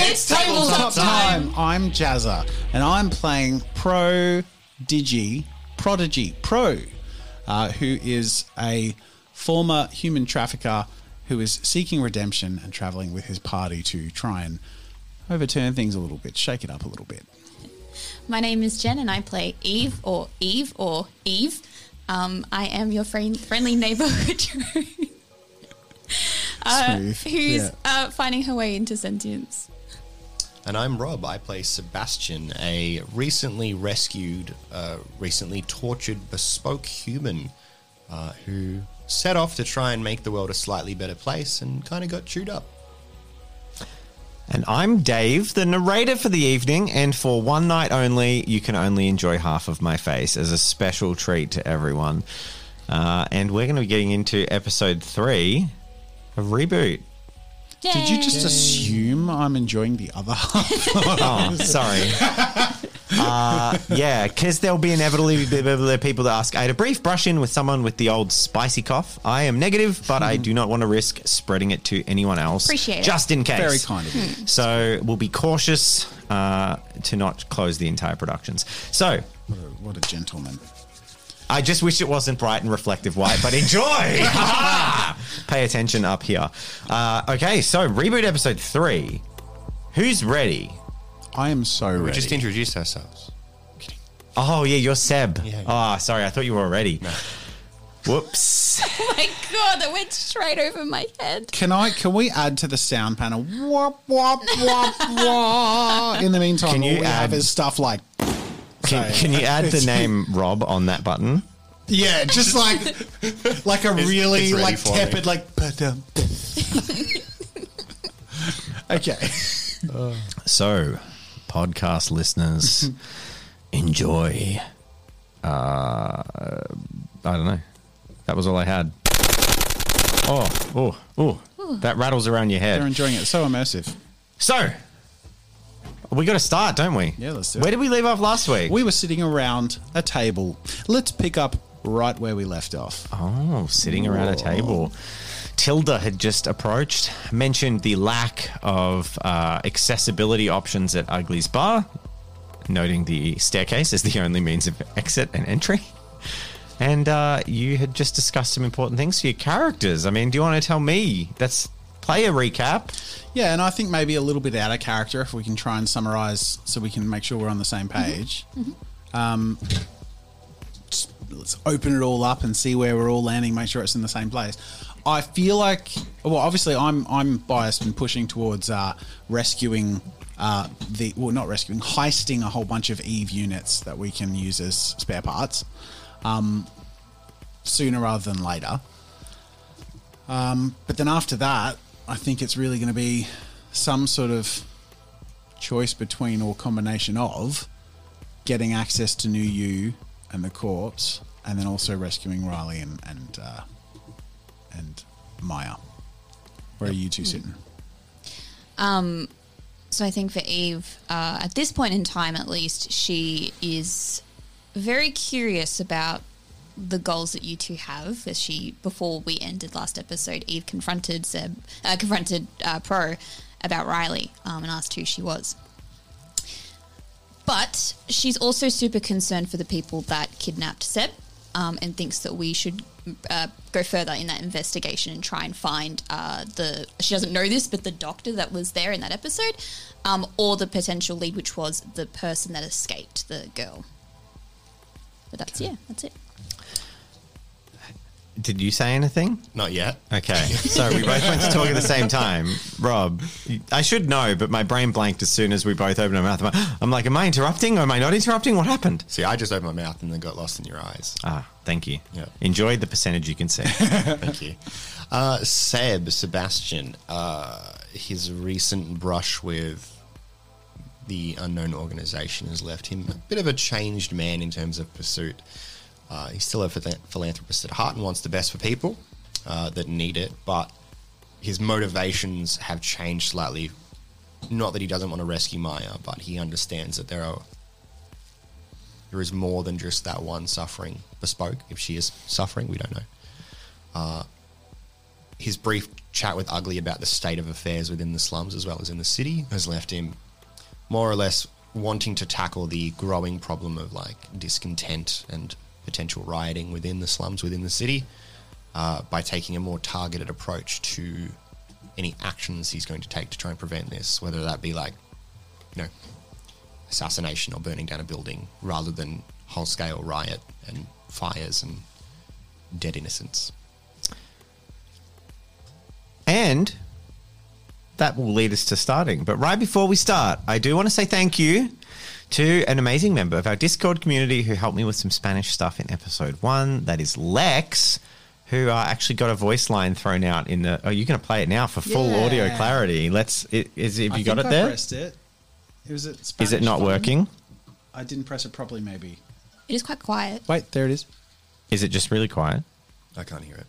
It's tabletop time. I'm Jazza, and I'm playing Prodigy Pro, who is a former human trafficker who is seeking redemption and traveling with his party to try and overturn things a little bit, shake it up a little bit. My name is Jen, and I play Eve. I am your friendly neighborhood who's finding her way into sentience. And I'm Rob. I play Sebastian, a recently rescued, recently tortured bespoke human who set off to try and make the world a slightly better place and kind of got chewed up. And I'm Dave, the narrator for the evening, and for one night only, you can only enjoy half of my face as a special treat to everyone. And we're going to be getting into episode 3 of Reboot. Yay. Did you just assume I'm enjoying the other half? Oh, sorry. Yeah, because there'll be inevitably people that ask, I had a brief brush-in with someone with the old spicy cough. I am negative, but I do not want to risk spreading it to anyone else. Appreciate it. Just in case. Very kind of you. So we'll be cautious to not close the entire productions. So, What a gentleman. I just wish it wasn't bright and reflective white, but enjoy! Pay attention up here. Okay, so Reboot episode 3. Who's ready? I am so ready. We just introduced ourselves. Oh, yeah, you're Seb. Yeah. Oh, sorry, I thought you were already. No. Whoops. Oh my god, that went straight over my head. Can we add to the sound panel? Wop, wop, wop, wop. In the meantime, Can you all we have add- is stuff like... Can you add the name Rob on that button? Yeah, just like a really it's ready like for me. tepid like. Ba-dum. Okay. So, podcast listeners, enjoy. I don't know. That was all I had. Oh! That rattles around your They're head. enjoying it. So immersive. So, we got to start, don't we? Yeah, let's do it. Where did we leave off last week? We were sitting around a table. Let's pick up right where we left off. Oh, sitting around a table. Tilda had just approached, mentioned the lack of accessibility options at Ugly's Bar, noting the staircase as the only means of exit and entry. And you had just discussed some important things for your characters. I mean, do you want to tell me? Let's play a recap. Yeah, and I think maybe a little bit out of character if we can try and summarize so we can make sure we're on the same page. Let's open it all up and see where we're all landing, make sure it's in the same place. I feel like, well, obviously I'm biased and pushing towards rescuing heisting a whole bunch of Eve units that we can use as spare parts sooner rather than later. But then after that, I think it's really going to be some sort of choice between or combination of getting access to New You and the corpse, and then also rescuing Riley and Maya. Where are you two sitting? So I think for Eve, at this point in time at least, she is very curious about the goals that you two have. As before we ended last episode, Eve confronted Pro about Riley and asked who she was. But she's also super concerned for the people that kidnapped Seb, and thinks that we should go further in that investigation and try and find she doesn't know this, but the doctor that was there in that episode, or the potential lead, which was the person that escaped, the girl. But that's it. Did you say anything? Not yet. Okay, so we both went to talk at the same time. Rob, I should know, but my brain blanked as soon as we both opened our mouth. I'm like, am I interrupting or am I not interrupting? What happened? See, I just opened my mouth and then got lost in your eyes. Ah, thank you. Yeah. Enjoy the percentage you can see. Thank you. Sebastian, his recent brush with the unknown organization has left him a bit of a changed man in terms of pursuit. He's still a philanthropist at heart and wants the best for people that need it, but his motivations have changed slightly. Not that he doesn't want to rescue Maya, but he understands that there is more than just that one suffering bespoke. If she is suffering, we don't know. his brief chat with Ugly about the state of affairs within the slums as well as in the city has left him more or less wanting to tackle the growing problem of like discontent and potential rioting within the slums within the city by taking a more targeted approach to any actions he's going to take to try and prevent this, whether that be like, you know, assassination or burning down a building rather than whole-scale riot and fires and dead innocents. And that will lead us to starting. But right before we start, I do want to say thank you to an amazing member of our Discord community who helped me with some Spanish stuff in episode 1. That is Lex, who actually got a voice line thrown out in the... Oh, you're going to play it now for full audio clarity. Have you got it there? I pressed it. Is it not working? I didn't press it properly, maybe. It is quite quiet. Wait, there it is. Is it just really quiet? I can't hear it.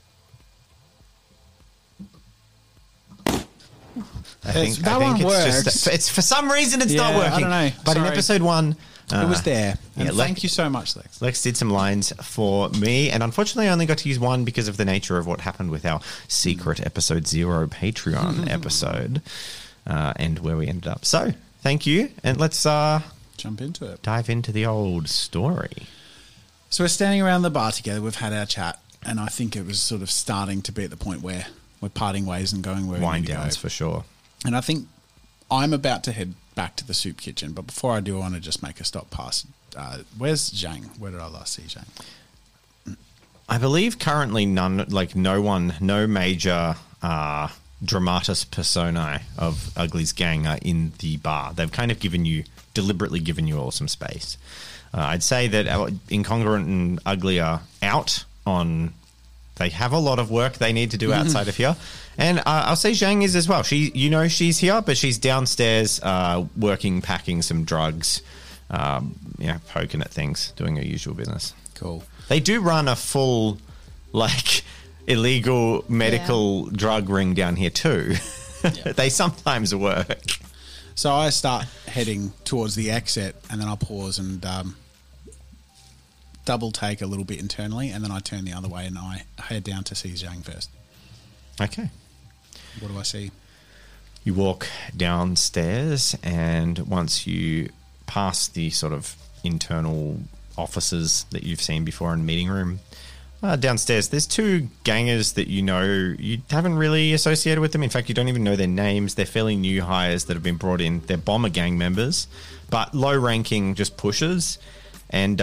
I think one works. It's for some reason it's not working. I don't know. But in Sorry. episode 1... it was there. And yeah, thank you so much, Lex. Lex did some lines for me, and unfortunately I only got to use one because of the nature of what happened with our secret episode 0 Patreon episode and where we ended up. So, thank you, and let's jump into it. dive into the old story. So we're standing around the bar together. We've had our chat, and I think it was sort of starting to be at the point where we're parting ways and going where we Wind need to downs go. for sure. And I think I'm about to head back to the soup kitchen, but before I do, I want to just make a stop past. Where's Zhang? Where did I last see Zhang? I believe currently no major dramatis personae of Ugly's gang are in the bar. They've kind of deliberately given you all some space. I'd say that Incongruent and Ugly are out on... They have a lot of work they need to do outside of here. And I'll say Zhang is as well. She's here, but she's downstairs working, packing some drugs, poking at things, doing her usual business. Cool. They do run a full, illegal medical drug ring down here too. Yeah. They sometimes work. So I start heading towards the exit, and then I'll pause and double take a little bit internally, and then I turn the other way and I head down to see Zhang first. Okay. What do I see? You walk downstairs, and once you pass the sort of internal offices that you've seen before in meeting room, downstairs there's 2 gangers that you haven't really associated with them. In fact, you don't even know their names. They're fairly new hires that have been brought in. They're bomber gang members, but low ranking, just pushers. And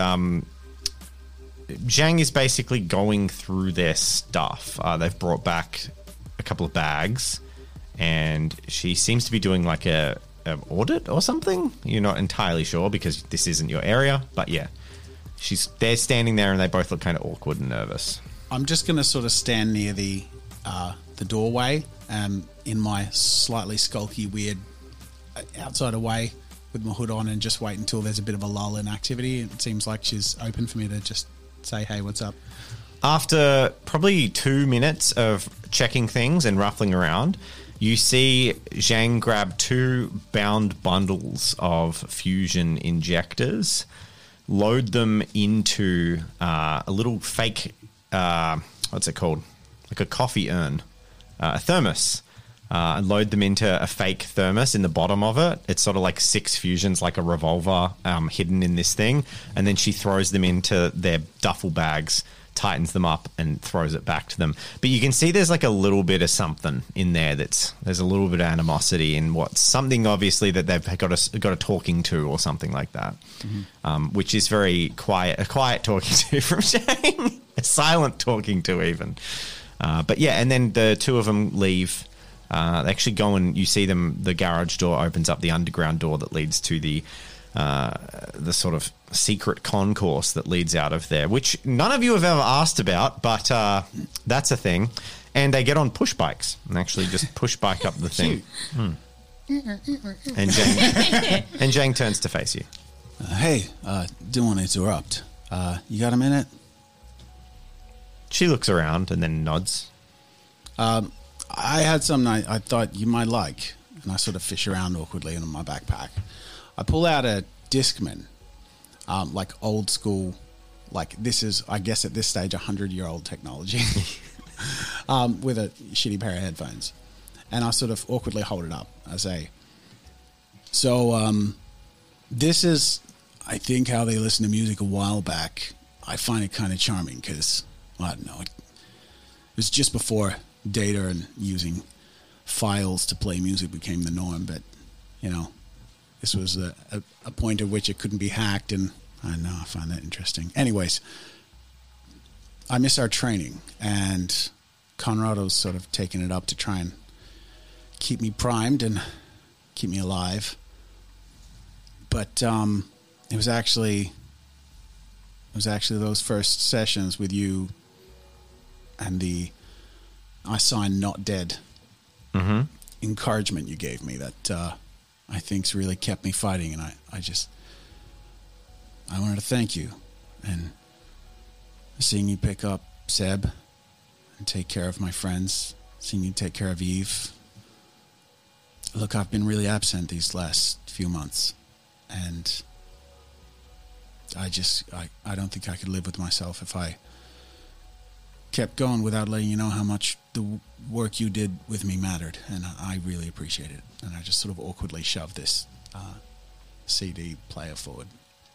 Zhang is basically going through their stuff. They've brought back a couple of bags, and she seems to be doing like an audit or something. You're not entirely sure because this isn't your area, but yeah, they're standing there and they both look kind of awkward and nervous. I'm just going to sort of stand near the doorway in my slightly skulky, weird outsider way with my hood on, and just wait until there's a bit of a lull in activity. It seems like she's open for me to just say, hey, what's up? After probably 2 minutes of checking things and ruffling around, you see Zhang grab 2 bound bundles of fusion injectors, load them into a little fake, what's it called? Like a coffee urn, a thermos. And load them into a fake thermos in the bottom of it. It's sort of like 6 fusions, like a revolver hidden in this thing. And then she throws them into their duffel bags, tightens them up, and throws it back to them. But you can see there's like a little bit of something in there there's a little bit of animosity in what's something obviously that they've got a talking to or something like that, which is very quiet, a quiet talking to from Zhang, a silent talking to even. But yeah, and then the 2 of them leave. They actually go and you see them. The garage door opens up, the underground door that leads to the sort of secret concourse that leads out of there, which none of you have ever asked about, but that's a thing. And they get on push bikes and actually just push bike up the thing. And Zhang turns to face you. Hey, didn't want to interrupt. You got a minute? She looks around and then nods. I had something I thought you might like, and I sort of fish around awkwardly in my backpack. I pull out a Discman, like old school, like this is, I guess at this stage, 100-year-old technology. with a shitty pair of headphones. And I sort of awkwardly hold it up. I say, so this is, I think, how they listened to music a while back. I find it kind of charming because, I don't know, it was just before data and using files to play music became the norm. But, you know, this was a point at which it couldn't be hacked, and I don't know, I find that interesting. Anyways, I miss our training, and Conrado's sort of taken it up to try and keep me primed and keep me alive. But it was actually those first sessions with you and the I signed Not Dead encouragement you gave me that I think's really kept me fighting, and I wanted to thank you. And seeing you pick up Seb and take care of my friends, seeing you take care of Eve. Look, I've been really absent these last few months, and I don't think I could live with myself if I kept going without letting you know how much the work you did with me mattered, and I really appreciate it. And I just sort of awkwardly shoved this CD player forward.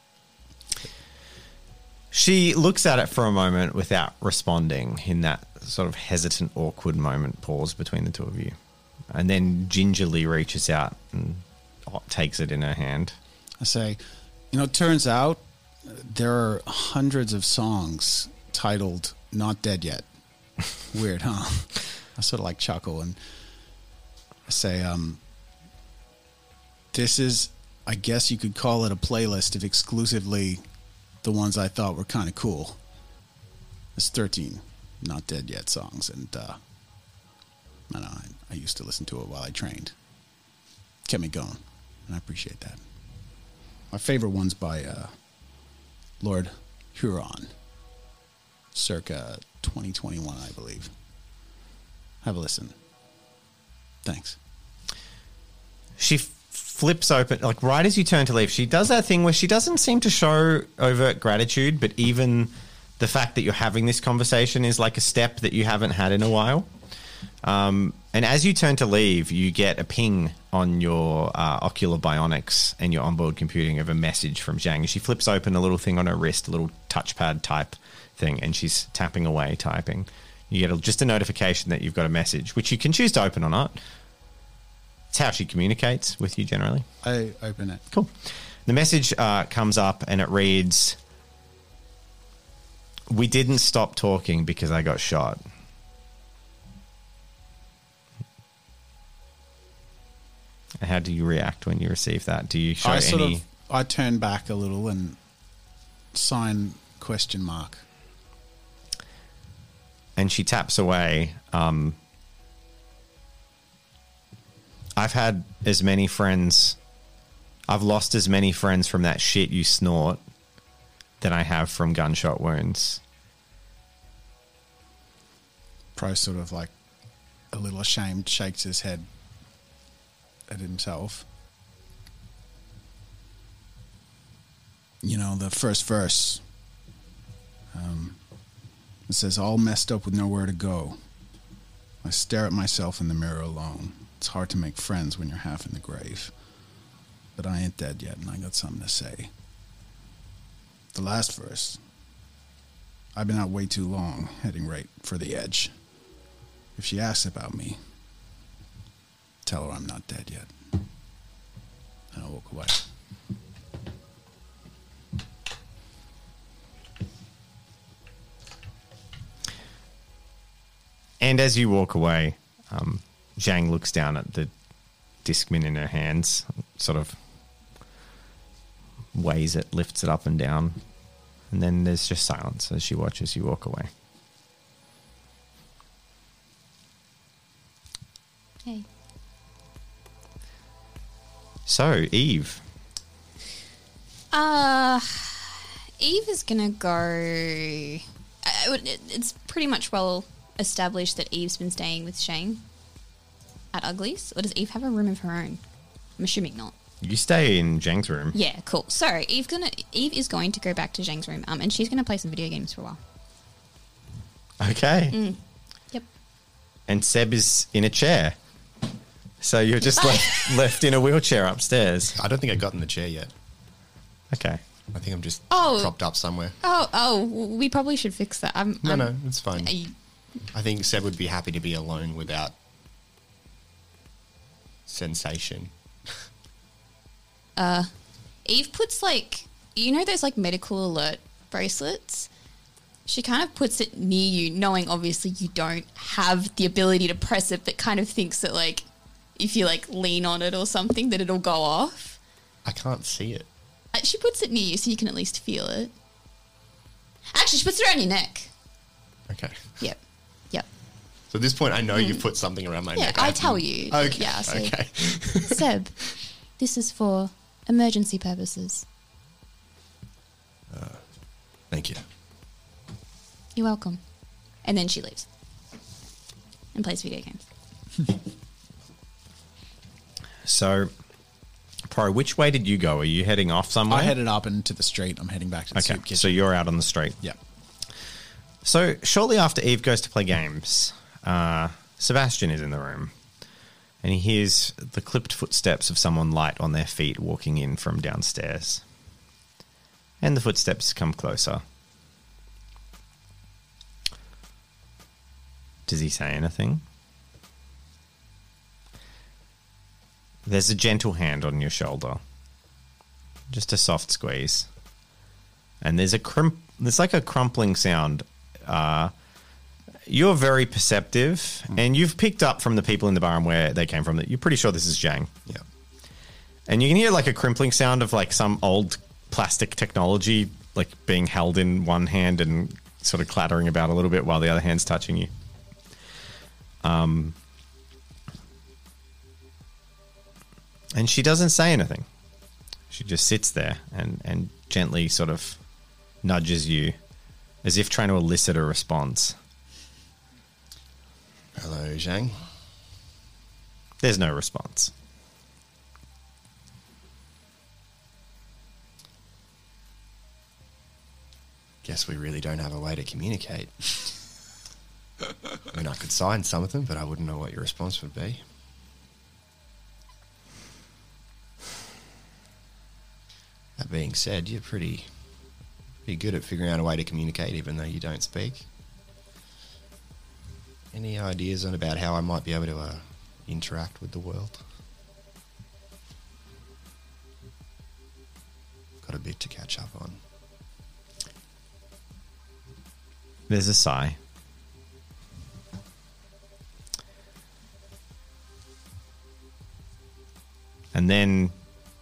She looks at it for a moment without responding in that sort of hesitant, awkward moment, pause between the two of you. And then gingerly reaches out and takes it in her hand. I say, it turns out there are hundreds of songs titled Not Dead Yet. Weird, huh? I sort of like chuckle and I say, this is, I guess you could call it a playlist of exclusively the ones I thought were kind of cool. There's 13 Not Dead Yet songs, and I used to listen to it while I trained. Kept me going, and I appreciate that. My favorite one's by Lord Huron, circa 2021, I believe. Have a listen. Thanks. She flips open, like right as you turn to leave, she does that thing where she doesn't seem to show overt gratitude, but even the fact that you're having this conversation is like a step that you haven't had in a while. And as you turn to leave, you get a ping on your Ocular Bionics and your onboard computing of a message from Zhang. She flips open a little thing on her wrist, a little touchpad type thing, and she's tapping away, typing. You get just a notification that you've got a message, which you can choose to open or not. It's how she communicates with you generally. I open it. Cool. The message comes up and it reads, "We didn't stop talking because I got shot." How do you react when you receive that? Do you show any... I turn back a little and sign ? And she taps away. I've had as many friends... I've lost as many friends from that shit you snort than I have from gunshot wounds. Pro sort of like a little ashamed shakes his head at himself. The first verse, it says, "All messed up with nowhere to go. I stare at myself in the mirror alone. It's hard to make friends when you're half in the grave. But I ain't dead yet, and I got something to say." The last verse, "I've been out way too long, heading right for the edge. If she asks about me, tell her I'm not dead yet." And I'll walk away. And as you walk away, Zhang looks down at the Discman in her hands, sort of weighs it, lifts it up and down, and then there's just silence as she watches you walk away. Hey. So, Eve. Eve is gonna go. It's pretty much well established that Eve's been staying with Shane at Uglies, or does Eve have a room of her own? I'm assuming not. You stay in Zhang's room. Yeah, cool. So Eve is going to go back to Zhang's room, and she's gonna play some video games for a while. Okay. Yep. and Seb is in a chair. So you're just left in a wheelchair upstairs. I don't think I got in the chair yet. Okay. I think I'm just Oh. propped up somewhere. Oh, we probably should fix that. No, it's fine. Are you- I think Seb would be happy to be alone without sensation. Eve puts those medical alert bracelets? She kind of puts it near you, knowing obviously you don't have the ability to press it, but kind of thinks that if you lean on it or something that it'll go off. I can't see it. She puts it near you so you can at least feel it. Actually, she puts it around your neck. Okay. Yep. So at this point, I know you've put something around my Yeah, neck. I have tell to- you. Okay. Yeah, so- Okay. Seb, this is for emergency purposes. Thank you. You're welcome. And then she leaves and plays video games. So, Pro, which way did you go? Are you heading off somewhere? I headed up into the street. I'm heading back to the Okay, soup kitchen. so you're out on the street. Yep. So shortly after Eve goes to play games, Sebastian is in the room, and he hears the clipped footsteps of someone light on their feet walking in from downstairs. And the footsteps come closer. Does he say anything? There's a gentle hand on your shoulder. Just a soft squeeze. And there's like a crumpling sound. You're very perceptive, and you've picked up from the people in the bar and where they came from that you're pretty sure this is Zhang. Yeah. And you can hear a crimpling sound of some old plastic technology being held in one hand and sort of clattering about a little bit while the other hand's touching you. And she doesn't say anything. She just sits there and gently sort of nudges you as if trying to elicit a response. Hello, Zhang. There's no response. Guess we really don't have a way to communicate. I mean, I could sign some of them, but I wouldn't know what your response would be. That being said, you're pretty good at figuring out a way to communicate, even though you don't speak. Any ideas on about how I might be able to interact with the world? Got a bit to catch up on. There's a sigh. And then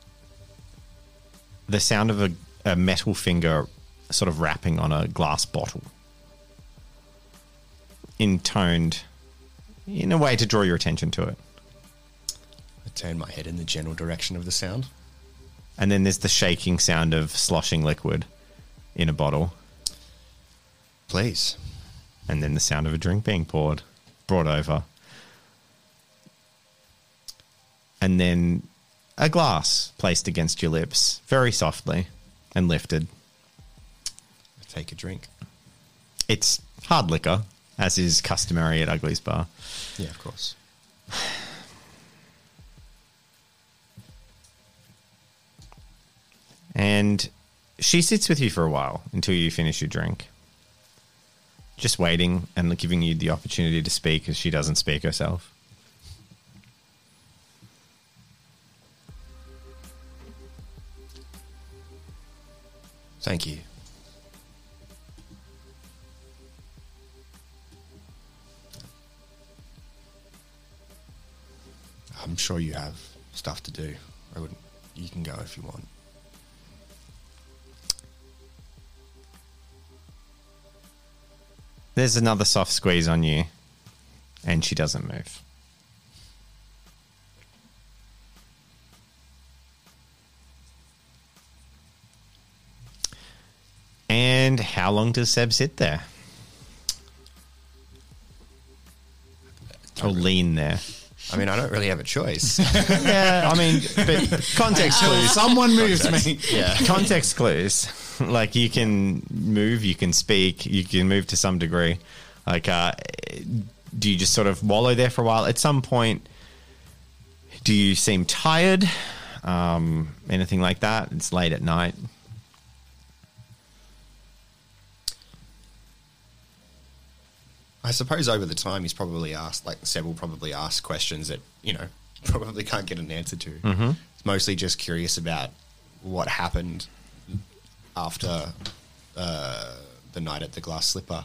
the sound of a metal finger sort of rapping on a glass bottle. Intoned in a way to draw your attention to it. I turn my head in the general direction of the sound. And then there's the shaking sound of sloshing liquid in a bottle. Please. And then the sound of a drink being brought over. And then a glass placed against your lips, very softly, and lifted. Take a drink. It's hard liquor, as is customary at Ugly's Bar. Yeah, of course. And she sits with you for a while until you finish your drink. Just waiting and giving you the opportunity to speak as she doesn't speak herself. Thank you. I'm sure you have stuff to do. You can go if you want. There's another soft squeeze on you, and she doesn't move. And how long does Seb sit there? Or lean there? I mean, I don't really have a choice. Yeah, I mean, but context clues. Someone moves me. Yeah. Context clues. You can move, you can speak, you can move to some degree. do you just sort of wallow there for a while? At some point, do you seem tired? Anything like that? It's late at night. I suppose over the time he's probably asked, like Seb will probably ask questions that, probably can't get an answer to. Mm-hmm. It's mostly just curious about what happened after the night at the Glass Slipper.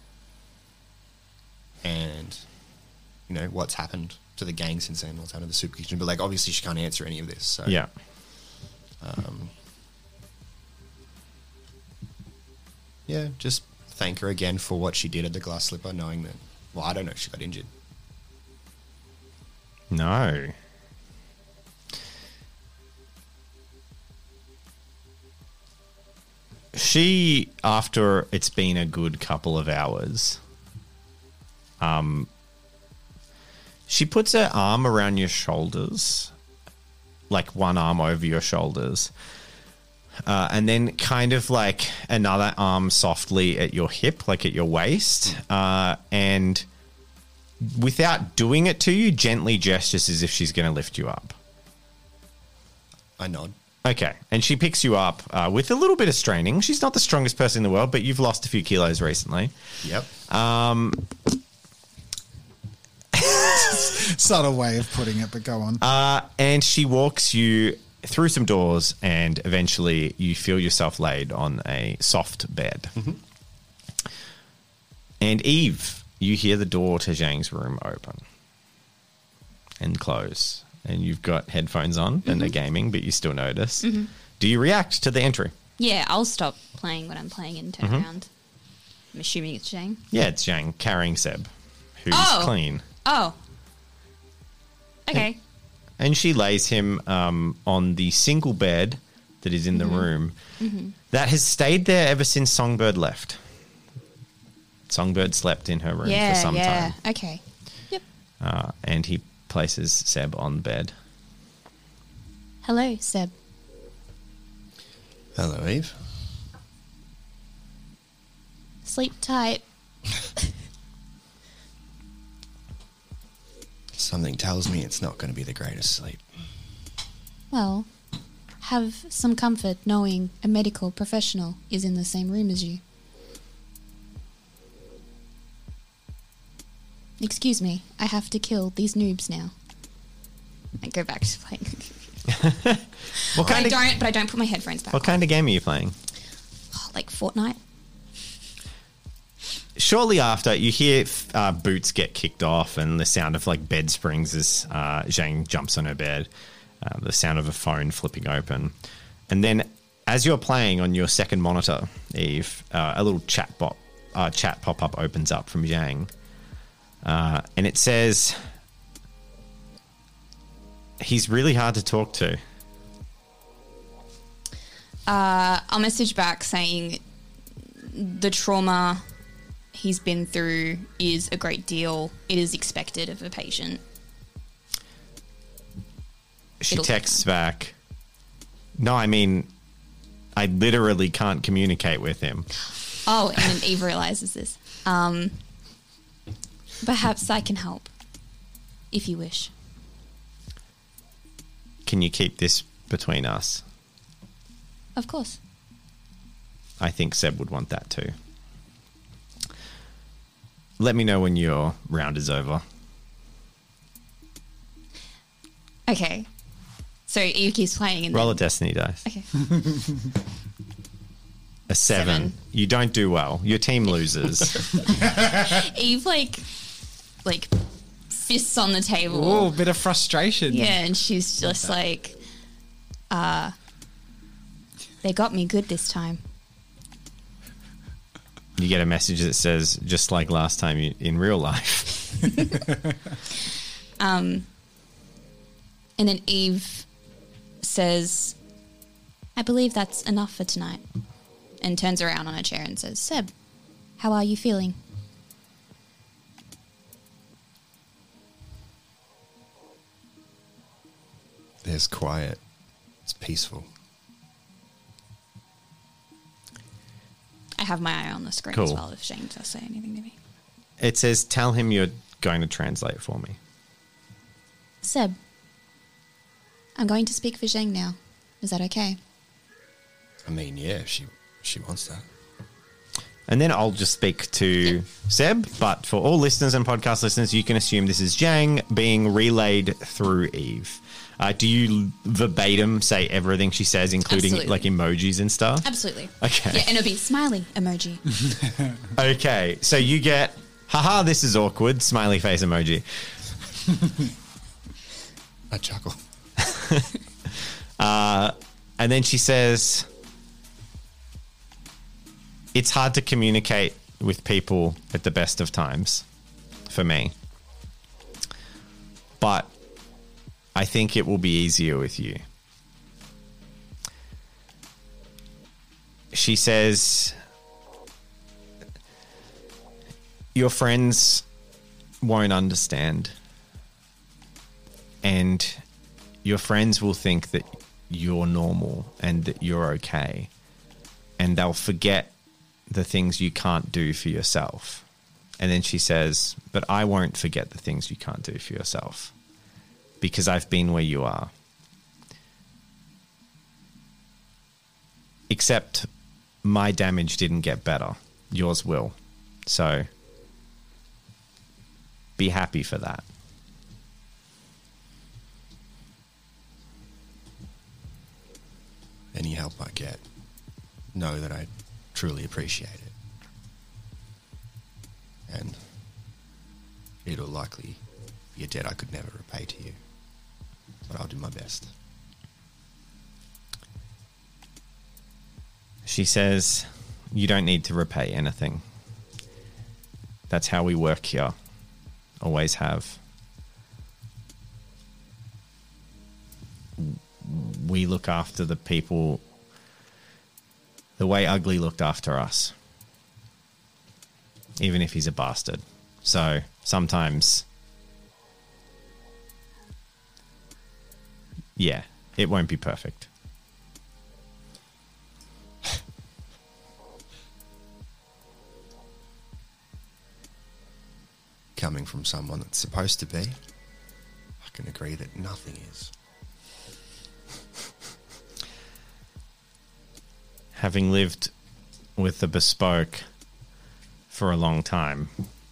And, what's happened to the gang since then, what's happened to the Soup Kitchen. But, like, obviously she can't answer any of this. So, Yeah. Yeah, just thank her again for what she did at the Glass Slipper, knowing that, well, I don't know if she got injured. No. She, after it's been a good couple of hours, she puts her arm around your shoulders, like one arm over your shoulders, and then kind of like another arm softly at your hip, like at your waist, and without doing it to you, gently gestures as if she's going to lift you up. I nod. Okay, and she picks you up with a little bit of straining. She's not the strongest person in the world, but you've lost a few kilos recently. Yep. Subtle way of putting it, but go on. And she walks you through some doors, and eventually you feel yourself laid on a soft bed. Mm-hmm. And Eve, you hear the door to Zhang's room open and close. And you've got headphones on and they're gaming, but you still notice. Mm-hmm. Do you react to the entry? Yeah, I'll stop playing what I'm playing and turn around. I'm assuming it's Zhang. Yeah, it's Zhang carrying Seb, who's clean. Oh. Okay. And she lays him on the single bed that is in the room that has stayed there ever since Songbird left. Songbird slept in her room for some time. Okay. Yep. And he places Seb on the bed. Hello, Seb. Hello, Eve. Sleep tight. Something tells me it's not going to be the greatest sleep. Well, have some comfort knowing a medical professional is in the same room as you. Excuse me, I have to kill these noobs now. And go back to playing. But I don't put my headphones back What kind of game are you playing? on. Like Fortnite. Shortly after, you hear boots get kicked off and the sound of like bed springs as Zhang jumps on her bed. The sound of a phone flipping open. And then as you're playing on your second monitor, Eve, a little chat pop-up opens up from Zhang. And it says, he's really hard to talk to. I'll message back saying the trauma he's been through is a great deal. It is expected of a patient. She texts back, no, I mean, I literally can't communicate with him. Oh, and then Eve realizes this. Perhaps I can help, if you wish. Can you keep this between us? Of course. I think Seb would want that too. Let me know when your round is over. Okay. So Eve keeps playing and Roll a destiny dice. Okay. A 7. You don't do well. Your team loses. Eve like fists on the table. Oh, bit of frustration. Yeah, and she's just like, they got me good this time. You get a message that says, just like last time in real life. And then Eve says, I believe that's enough for tonight. And turns around on a chair and says, Seb, how are you feeling? There's quiet. It's peaceful. I have my eye on the screen Cool. as well if Shane does say anything to me. It says, tell him you're going to translate for me. Seb, I'm going to speak for Zheng now. Is that okay? I mean, yeah, she wants that. And then I'll just speak to Seb, but for all listeners and podcast listeners, you can assume this is Zhang being relayed through Eve. Do you verbatim say everything she says, including Absolutely. like emojis and stuff? Absolutely. Okay. Yeah, and it'll be smiley emoji. Okay, so you get, haha, this is awkward, smiley face emoji. I chuckle. And then she says, it's hard to communicate with people at the best of times for me. But I think it will be easier with you. She says, your friends won't understand. And your friends will think that you're normal and that you're okay. And they'll forget the things you can't do for yourself. And then she says, but I won't forget the things you can't do for yourself because I've been where you are. Except my damage didn't get better. Yours will. So be happy for that. Any help I get, know that I truly appreciate it. And it'll likely be a debt I could never repay to you. But I'll do my best. She says, you don't need to repay anything. That's how we work here. Always have. We look after the people the way Ugly looked after us. Even if he's a bastard. So sometimes, yeah, it won't be perfect. Coming from someone that's supposed to be, I can agree that nothing is. Having lived with the Bespoke for a long time,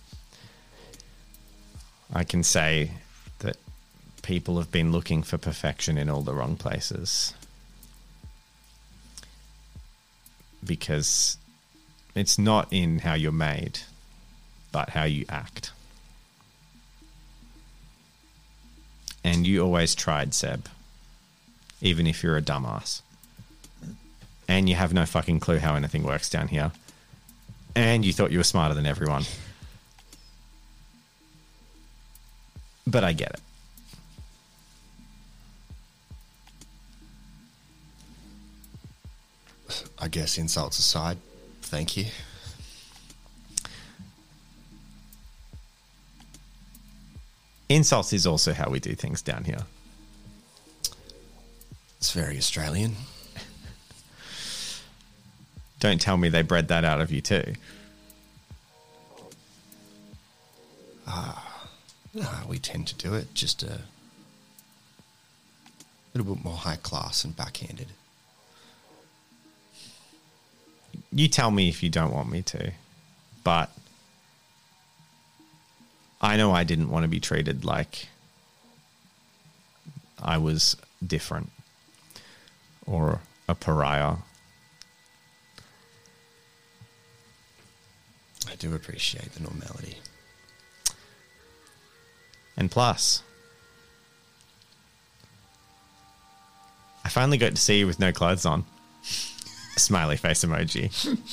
I can say that people have been looking for perfection in all the wrong places. Because it's not in how you're made, but how you act. And you always tried, Seb. Even if you're a dumbass. And you have no fucking clue how anything works down here. And you thought you were smarter than everyone. But I get it. I guess insults aside, thank you. Insults is also how we do things down here. It's very Australian. Don't tell me they bred that out of you too. We tend to do it just a little bit more high class and backhanded. You tell me if you don't want me to. But I know I didn't want to be treated like I was different or a pariah. I do appreciate the normality. And plus, I finally got to see you with no clothes on. Smiley face emoji.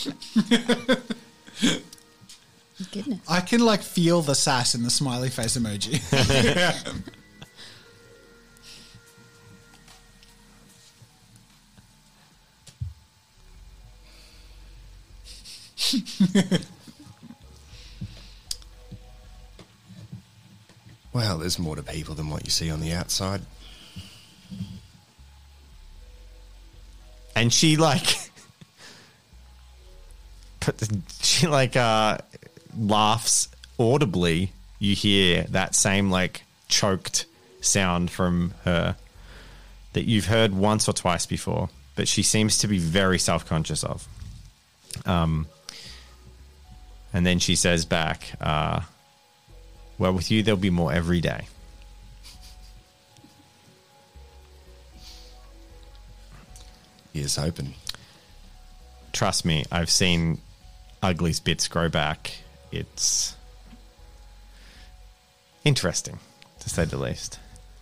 Goodness. I can like feel the sass in the smiley face emoji. Well, there's more to people than what you see on the outside. And she like laughs audibly, you hear that same like choked sound from her that you've heard once or twice before, but she seems to be very self-conscious of. And then she says back, well, with you, there'll be more every day. Ears open. Trust me, I've seen Ugly's bits grow back. It's interesting, to say the least.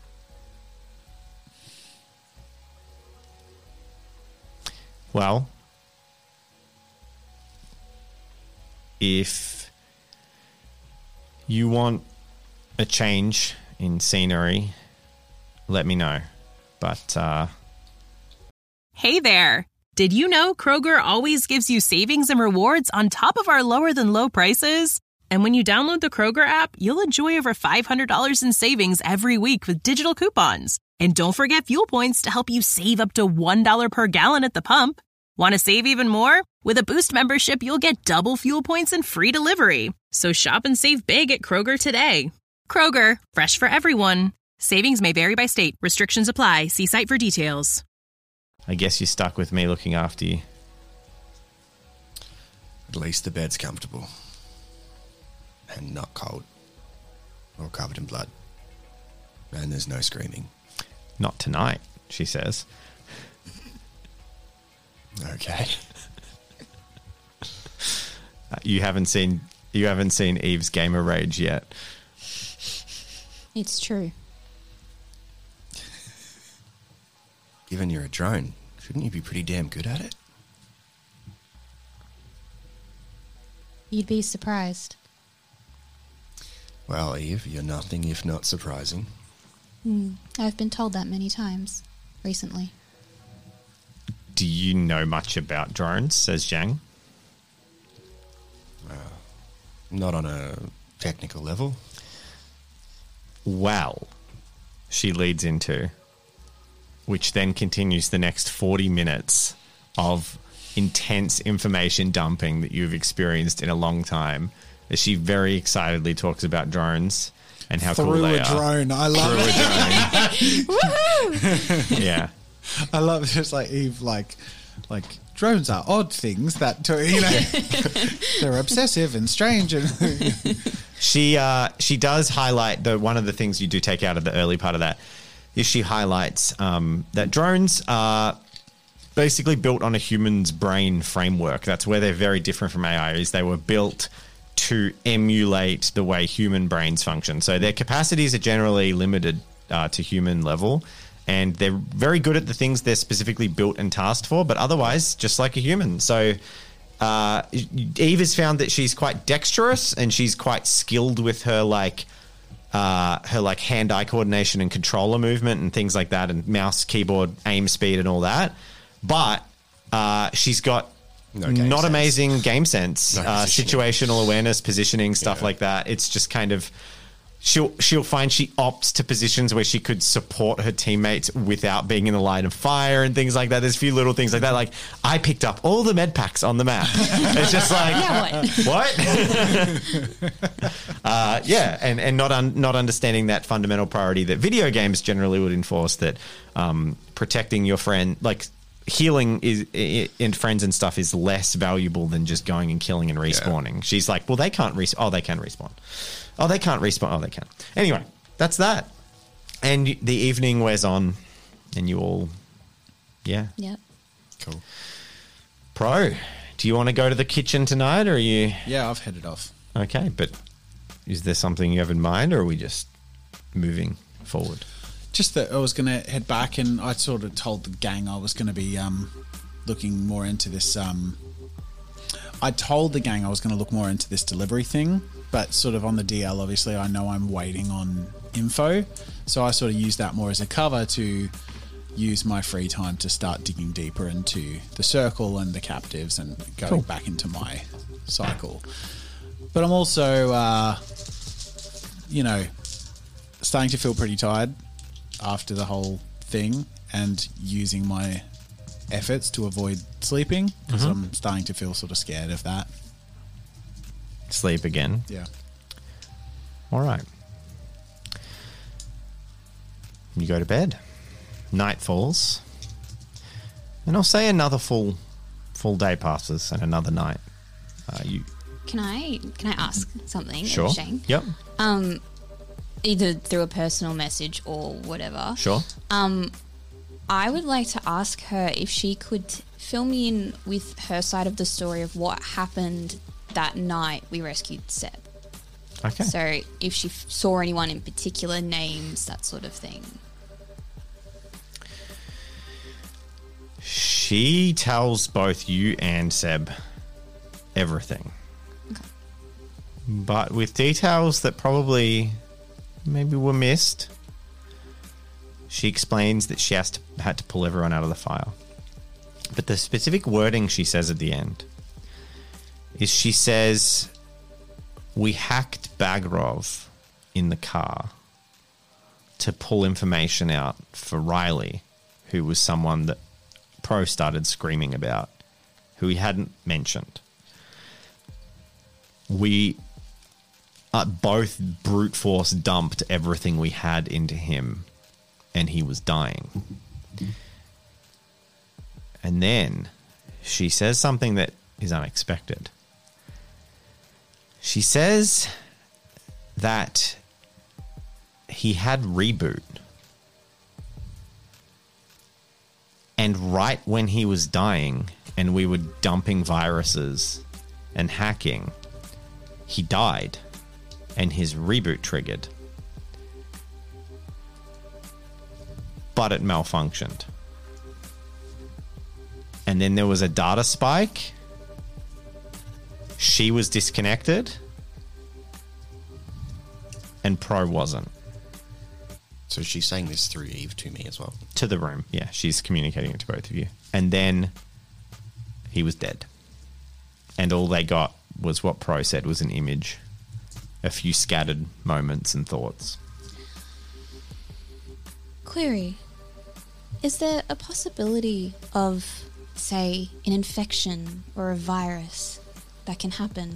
Well, if you want a change in scenery, let me know. But, Hey there! Did you know Kroger always gives you savings and rewards on top of our lower than low prices? And when you download the Kroger app, you'll enjoy over $500 in savings every week with digital coupons. And don't forget fuel points to help you save up to $1 per gallon at the pump. Want to save even more? With a Boost membership, you'll get double fuel points and free delivery. So shop and save big at Kroger today. Kroger, fresh for everyone. Savings may vary by state. Restrictions apply. See site for details. I guess you're stuck with me looking after you. At least the bed's comfortable. And not cold. Or covered in blood. And there's no screaming. Not tonight, she says. Okay. You haven't seen Eve's gamer rage yet. It's true. Given you're a drone, shouldn't you be pretty damn good at it? You'd be surprised. Well, Eve, you're nothing if not surprising. I've been told that many times recently. Do you know much about drones, says Zhang. Not on a technical level. Well, she leads into, which then continues the next 40 minutes of intense information dumping that you've experienced in a long time, as she very excitedly talks about drones and how cool Through they a are. drone. I love it. Woohoo! Yeah. I love it. Just like Eve, like drones are odd things that, you know, they're obsessive and strange. And She does highlight one of the things you do take out of the early part of that is she highlights that drones are basically built on a human's brain framework. That's where they're very different from AI. Is they were built to emulate the way human brains function. So their capacities are generally limited to human level, and they're very good at the things they're specifically built and tasked for, but otherwise just like a human. So Eve has found that she's quite dexterous and she's quite skilled with her hand-eye coordination and controller movement and things like that, and mouse, keyboard, aim speed and all that. But she's got not amazing game sense, situational awareness, positioning, stuff like that. It's just kind of she'll find she opts to positions where she could support her teammates without being in the line of fire and things like that. There's a few little things like that. Like, I picked up all the med packs on the map. It's just like, what? Yeah, and not understanding that fundamental priority that video games generally would enforce, that protecting your friend, like healing in friends and stuff, is less valuable than just going and killing and respawning. Yeah. She's like, well, they can't respawn. Oh, they can respawn. Oh, they can't respawn. Oh, they can. Anyway, that's that. And the evening wears on, and you all, Yep. Cool. Pro, do you want to go to the kitchen tonight, or are you? yeah, I've headed off. Okay, but is there something you have in mind, or are we just moving forward? Just that I was going to head back, and I sort of told the gang I was going to be looking more into this. I told the gang I was going to look more into this delivery thing, but sort of on the DL, obviously, I know I'm waiting on info. So I sort of use that more as a cover to use my free time to start digging deeper into the circle and the captives and going back into my cycle. But I'm also, starting to feel pretty tired after the whole thing, and using my efforts to avoid sleeping, because I'm starting to feel sort of scared of that. Sleep again. Yeah. All right. You go to bed. Night falls. And I'll say another full day passes and another night. Can I ask something? Sure. Shane? Yep. Either through a personal message or whatever. Sure. I would like to ask her if she could fill me in with her side of the story of what happened that night we rescued Seb. Okay. So if she saw anyone in particular, names, that sort of thing. She tells both you and Seb everything. Okay. But with details that probably maybe were missed. She explains that she had to pull everyone out of the fire. But the specific wording she says at the end is she says, we hacked Bagrov in the car to pull information out for Riley, who was someone that Pro started screaming about, who he hadn't mentioned. We both brute force dumped everything we had into him, and he was dying. And then she says something that is unexpected. She says that he had reboot. And right when he was dying and we were dumping viruses and hacking, he died and his reboot triggered. But it malfunctioned. And then there was a data spike. She was disconnected. And Pro wasn't. So she's saying this through Eve to me as well. To the room. Yeah, she's communicating it to both of you. And then he was dead. And all they got was what Pro said was an image. A few scattered moments and thoughts. Query. Is there a possibility of, say, an infection or a virus that can happen?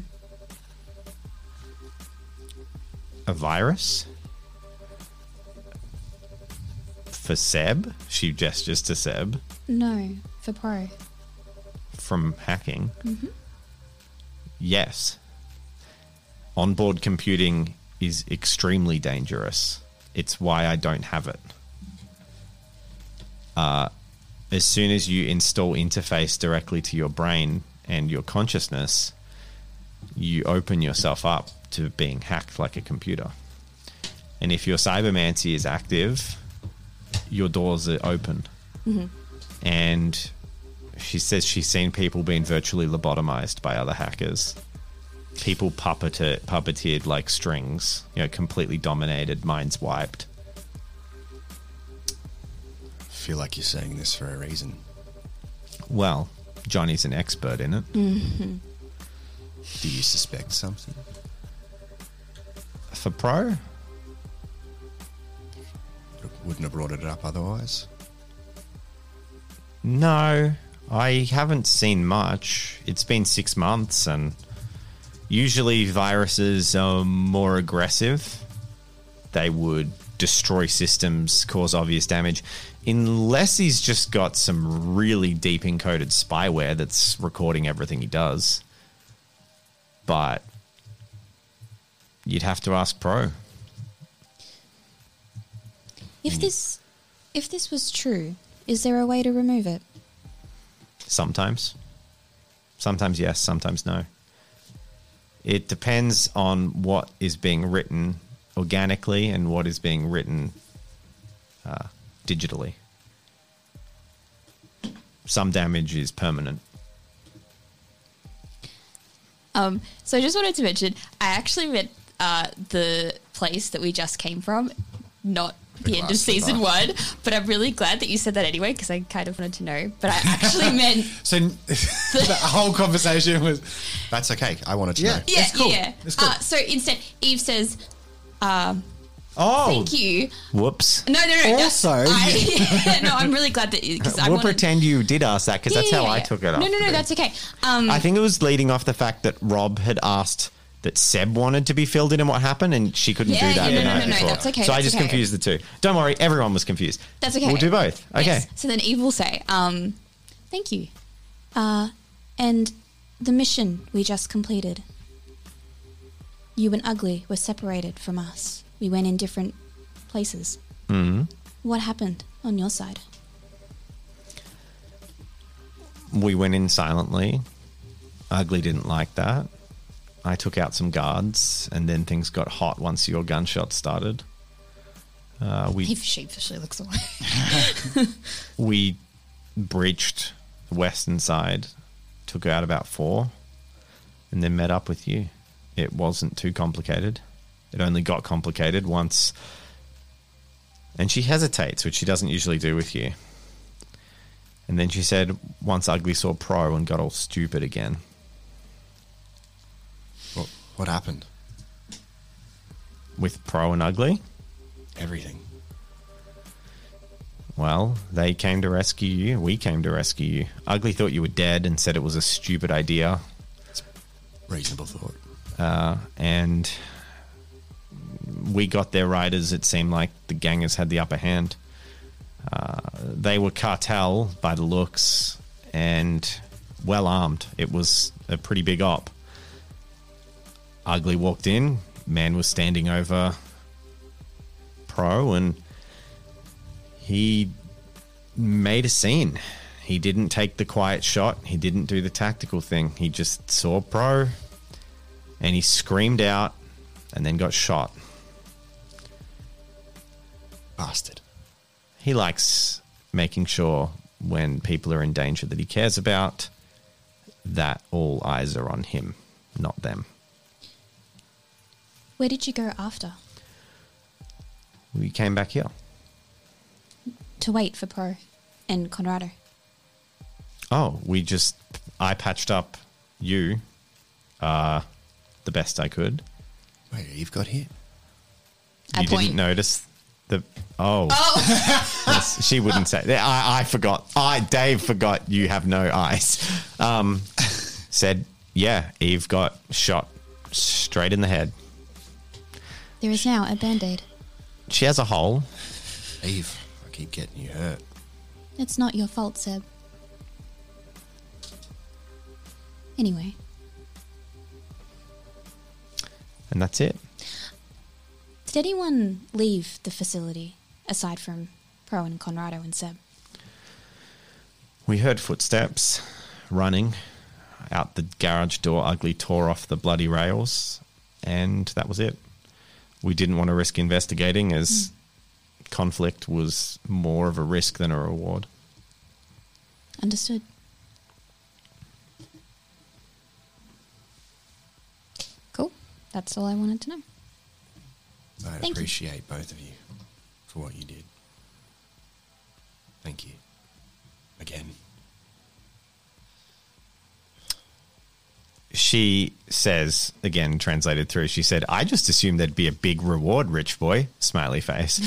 A virus? For Seb? She gestures to Seb. No, for Pro. From hacking? Mm-hmm. Yes. Onboard computing is extremely dangerous. It's why I don't have it. As soon as you install interface directly to your brain and your consciousness, you open yourself up to being hacked like a computer. And if your cybermancy is active, your doors are open. Mm-hmm. And she says she's seen people being virtually lobotomized by other hackers. People puppeteered like strings, completely dominated, minds wiped. I feel like you're saying this for a reason. Well, Johnny's an expert in it. Mm-hmm. Do you suspect something? For Pro? Wouldn't have brought it up otherwise. No, I haven't seen much. It's been 6 months, and usually viruses are more aggressive. They would destroy systems, cause obvious damage, unless he's just got some really deep encoded spyware that's recording everything he does. But you'd have to ask Pro. If this was true, is there a way to remove it? Sometimes. Sometimes yes, sometimes no. It depends on what is being written organically and what is being written digitally. Some damage is permanent. So I just wanted to mention, I actually meant the place that we just came from, not the end of season 1, but I'm really glad that you said that anyway, because I kind of wanted to know. But I actually meant... So the whole conversation was... That's okay. I wanted to know. Yeah, It's cool. yeah. It's cool. So instead, Eve says, Oh, thank you. whoops. No. Also- I'm really glad that... We'll pretend you did ask that, because that's how I took it up. No, that's okay. I think it was leading off the fact that Rob had asked that Seb wanted to be filled in on what happened, and she couldn't Yeah, do that yeah, the no, night no, no, before. that's okay, So I that's just okay. confused the two. Don't worry, everyone was confused. That's okay. We'll do both. Okay. Yes. So then Eve will say, thank you. And the mission we just completed. You and Ugly were separated from us. We went in different places. Mm-hmm. What happened on your side? We went in silently. Ugly didn't like that. I took out some guards, and then things got hot once your gunshots started. Eve sheepishly looks away. We breached the western side, took out about 4, and then met up with you. It wasn't too complicated. It only got complicated once. And she hesitates, which she doesn't usually do with you. And then she said, once Ugly saw Pro and got all stupid again. What happened? With Pro and Ugly? Everything. Well, they came to rescue you. We came to rescue you. Ugly thought you were dead and said it was a stupid idea. Reasonable thought. And we got there right as it seemed like the gangers had the upper hand. They were cartel by the looks and well armed. It was a pretty big op. Ugly walked in. Man was standing over Pro, and he made a scene. He didn't take the quiet shot. He didn't do the tactical thing. He just saw Pro, and he screamed out and then got shot. Bastard. He likes making sure when people are in danger that he cares about, that all eyes are on him, not them. Where did you go after? We came back here. To wait for Pro and Conrado. Oh, I patched up you the best I could. Wait, Eve got hit? You didn't notice the... Oh. Yes, she wouldn't say... I forgot. Dave forgot you have no eyes. Said, yeah, Eve got shot straight in the head. There is now a Band-Aid. She has a hole. Eve, I keep getting you hurt. It's not your fault, Seb. Anyway. And that's it. Did anyone leave the facility aside from Pro and Conrado and Seb? We heard footsteps running out the garage door. Ugly tore off the bloody rails, and that was it. We didn't want to risk investigating as conflict was more of a risk than a reward. Understood. Cool. That's all I wanted to know. I Thank you. appreciate both of you for what you did. Thank you. Again. She says, again, translated through, she said, I just assumed there'd be a big reward, rich boy. Smiley face.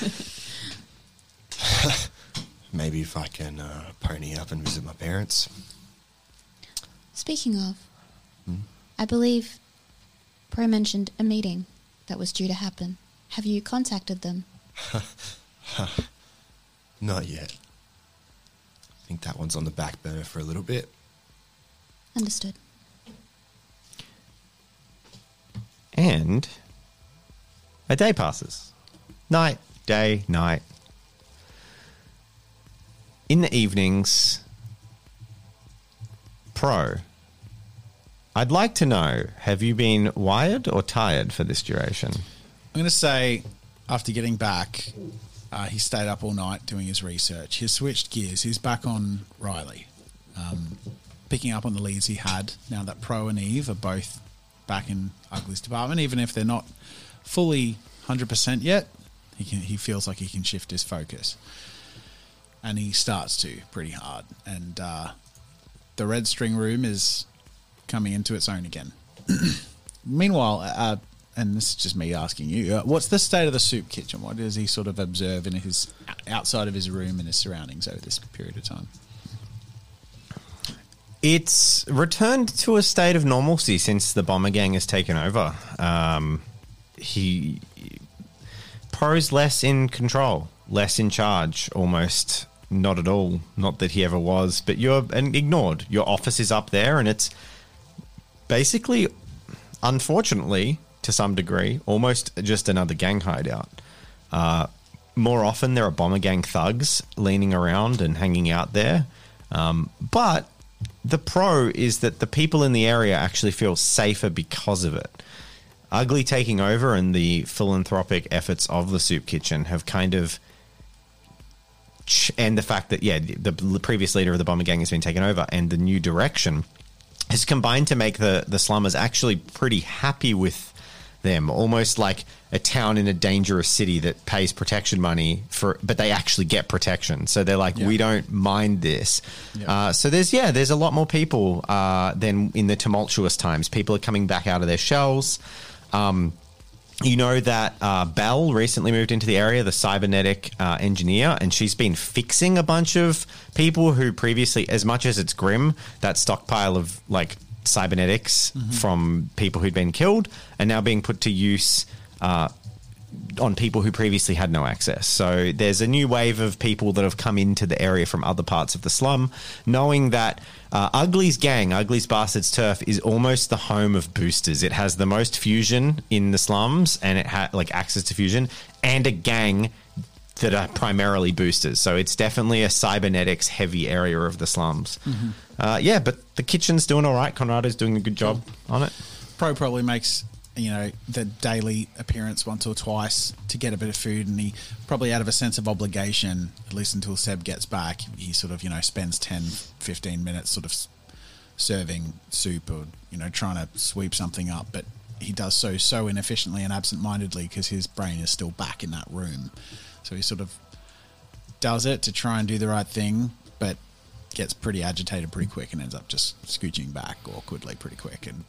Maybe if I can pony up and visit my parents. Speaking of, I believe Pro mentioned a meeting that was due to happen. Have you contacted them? Not yet. I think that one's on the back burner for a little bit. Understood. And a day passes. Night, day, night. In the evenings, Pro, I'd like to know, have you been wired or tired for this duration? I'm going to say, after getting back, he stayed up all night doing his research. He's switched gears. He's back on Riley, picking up on the leads he had now that Pro and Eve are both back in Ugly's department. Even if they're not fully 100% yet, he feels like he can shift his focus. And he starts to pretty hard. And the Red String Room is coming into its own again. Meanwhile, and this is just me asking you, what's the state of the soup kitchen? What does he sort of observe in his outside of his room and his surroundings over this period of time? It's returned to a state of normalcy since the bomber gang has taken over. Pro's less in control, less in charge, almost not at all. Not that he ever was, but you're ignored. Your office is up there, and it's basically, unfortunately, to some degree, almost just another gang hideout. More often, there are bomber gang thugs leaning around and hanging out there. But the pro is that the people in the area actually feel safer because of it. Ugly taking over and the philanthropic efforts of the soup kitchen have kind of... and the fact that, the previous leader of the bomber gang has been taken over and the new direction has combined to make the slummers actually pretty happy with them, almost like a town in a dangerous city that pays protection money but they actually get protection. So they're like, we don't mind this. So there's a lot more people than in the tumultuous times. People are coming back out of their shells. You know that Belle recently moved into the area, the cybernetic engineer, and she's been fixing a bunch of people who previously, as much as it's grim, that stockpile of like cybernetics from people who'd been killed and now being put to use on people who previously had no access. So there's a new wave of people that have come into the area from other parts of the slum, knowing that Ugly's gang, Ugly's Bastards Turf, is almost the home of boosters. It has the most fusion in the slums, and it had like access to fusion, and a gang that are primarily boosters. So it's definitely a cybernetics heavy area of the slums. But the kitchen's doing all right. Conrado's doing a good job on it. Pro probably makes, the daily appearance once or twice to get a bit of food, and he probably out of a sense of obligation, at least until Seb gets back, he sort of, spends 10, 15 minutes sort of serving soup or, trying to sweep something up, but he does so inefficiently and absent-mindedly because his brain is still back in that room. So he sort of does it to try and do the right thing, but gets pretty agitated pretty quick and ends up just scooching back awkwardly pretty quick. And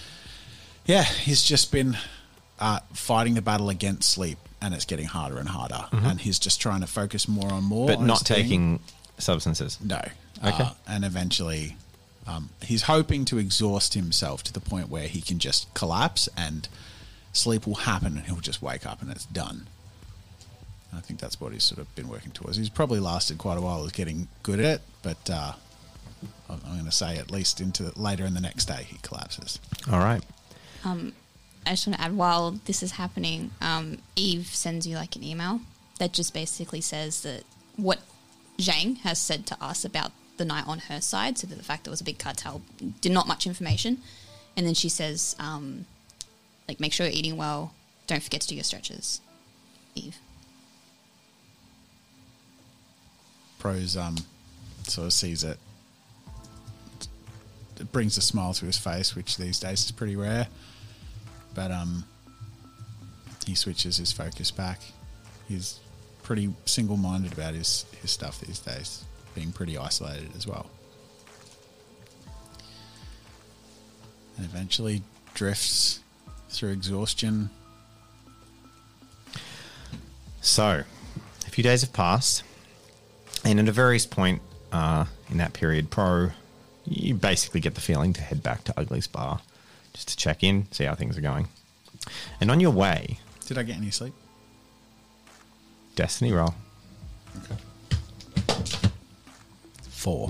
he's just been fighting the battle against sleep, and it's getting harder and harder. And he's just trying to focus more on more. But on not his thing. taking substances. No. Okay. And eventually he's hoping to exhaust himself to the point where he can just collapse and sleep will happen and he'll just wake up and it's done. I think that's what he's sort of been working towards. He's probably lasted quite a while as getting good at it, but I'm going to say at least into later in the next day he collapses. All right. I just want to add, while this is happening, Eve sends you like an email that just basically says that what Zhang has said to us about the night on her side, so that the fact there was a big cartel, did not much information. And then she says, make sure you're eating well, don't forget to do your stretches. Eve. Pro's sort of sees it. It brings a smile to his face, which these days is pretty rare. But he switches his focus back. He's pretty single-minded about his stuff these days, being pretty isolated as well. And eventually drifts through exhaustion. So, a few days have passed. And at a various point in that period, Pro, you basically get the feeling to head back to Ugly's Bar just to check in, see how things are going. And on your way... Did I get any sleep? Destiny roll. Okay. 4.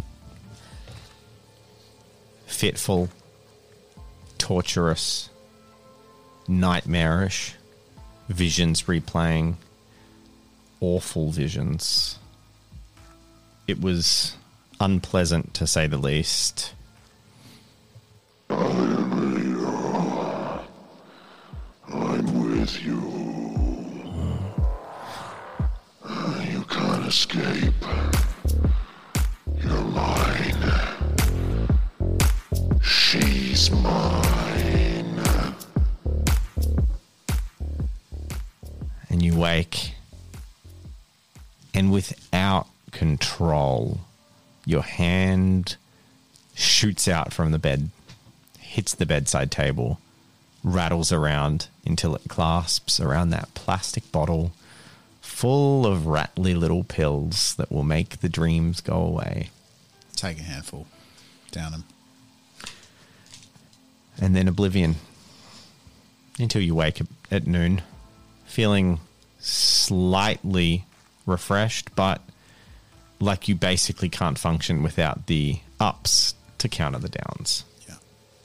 Fitful, torturous, nightmarish, visions replaying, awful visions. It was unpleasant, to say the least. I'm with you. You can't escape. You're mine. She's mine. And you wake, and without control, your hand shoots out from the bed, hits the bedside table, rattles around until it clasps around that plastic bottle full of rattly little pills that will make the dreams go away. Take a handful. down him. And then oblivion. Until you wake up at noon, feeling slightly refreshed, but like you basically can't function without the ups to counter the downs. Yeah.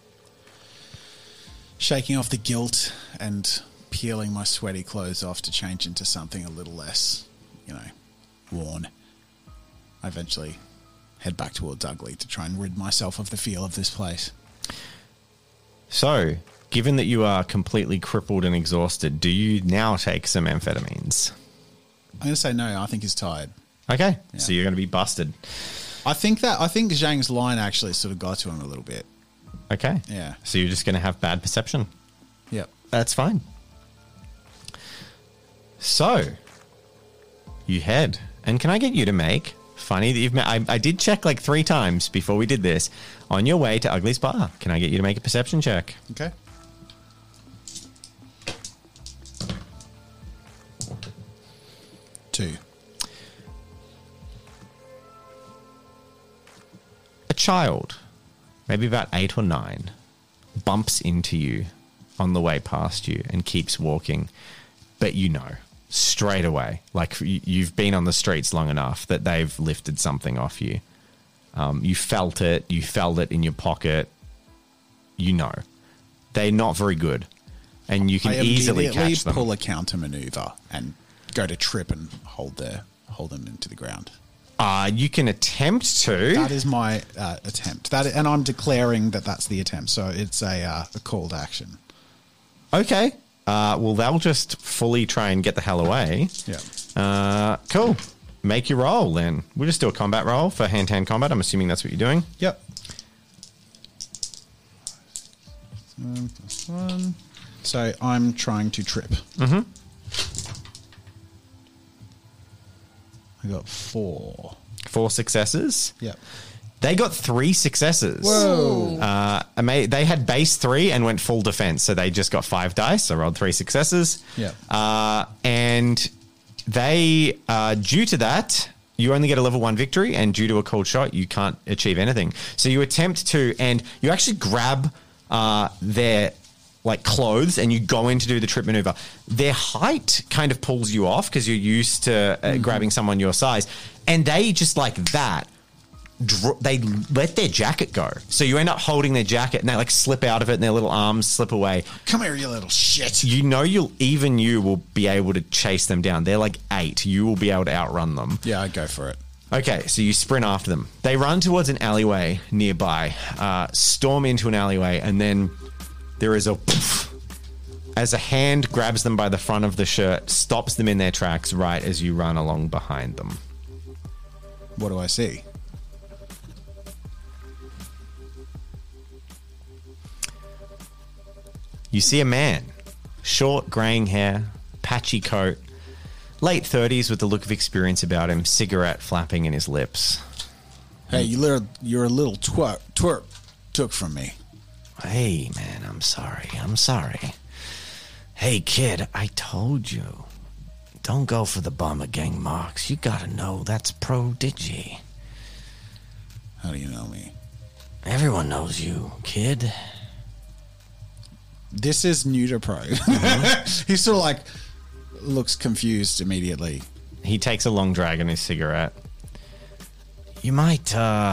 Shaking off the guilt and peeling my sweaty clothes off to change into something a little less, worn. I eventually head back towards Ugly to try and rid myself of the feel of this place. So, given that you are completely crippled and exhausted, do you now take some amphetamines? I'm going to say no. I think he's tired. Okay, Yeah. so you're going to be busted. I think Zhang's line actually sort of got to him a little bit. Okay. Yeah. So you're just going to have bad perception. Yep. That's fine. So, you head. And can I get you to make, funny that you've met, I did check like 3 times before we did this, on your way to Ugly's Bar. Can I get you to make a perception check? Okay. Two. A child, maybe about 8 or 9, bumps into you on the way past you and keeps walking. But straight away, like you've been on the streets long enough that they've lifted something off you. You felt it in your pocket. They're not very good, and you can easily catch them. Pull a counter maneuver and go to trip and hold them into the ground. You can attempt to. That is my attempt. And I'm declaring that that's the attempt. So it's a called action. Okay. Well, they'll just fully try and get the hell away. Yeah. Cool. Make your roll then. We'll just do a combat roll for hand-to-hand combat. I'm assuming that's what you're doing. Yep. +1. So I'm trying to trip. Mm-hmm. I got 4. 4 successes. Yep. They got 3 successes. Whoa. They had base 3 and went full defense, so they just got 5 dice. So rolled 3 successes. Yep. And they, due to that, you only get a level 1 victory, and due to a cold shot, you can't achieve anything. So you attempt to, and you actually grab their clothes, and you go in to do the trip maneuver. Their height kind of pulls you off because you're used to grabbing someone your size, and they just like that. They let their jacket go. So you end up holding their jacket and they slip out of it and their little arms slip away. Come here, you little shit. You will be able to chase them down. They're 8. You will be able to outrun them. Yeah, I'd go for it. Okay, so you sprint after them. They run towards an alleyway nearby, storm into an alleyway, and then there is a poof, as a hand grabs them by the front of the shirt, stops them in their tracks right as you run along behind them. What do I see? You see a man, short graying hair, patchy coat, late 30s with the look of experience about him, cigarette flapping in his lips. Hey, you're a little twerp took from me. Hey, man, I'm sorry. Hey, kid, I told you. Don't go for the Bomber Gang marks. You gotta know that's Pro Digi. How do you know me? Everyone knows you, kid. This is new to Pro. He sort of looks confused immediately. He takes a long drag on his cigarette. You might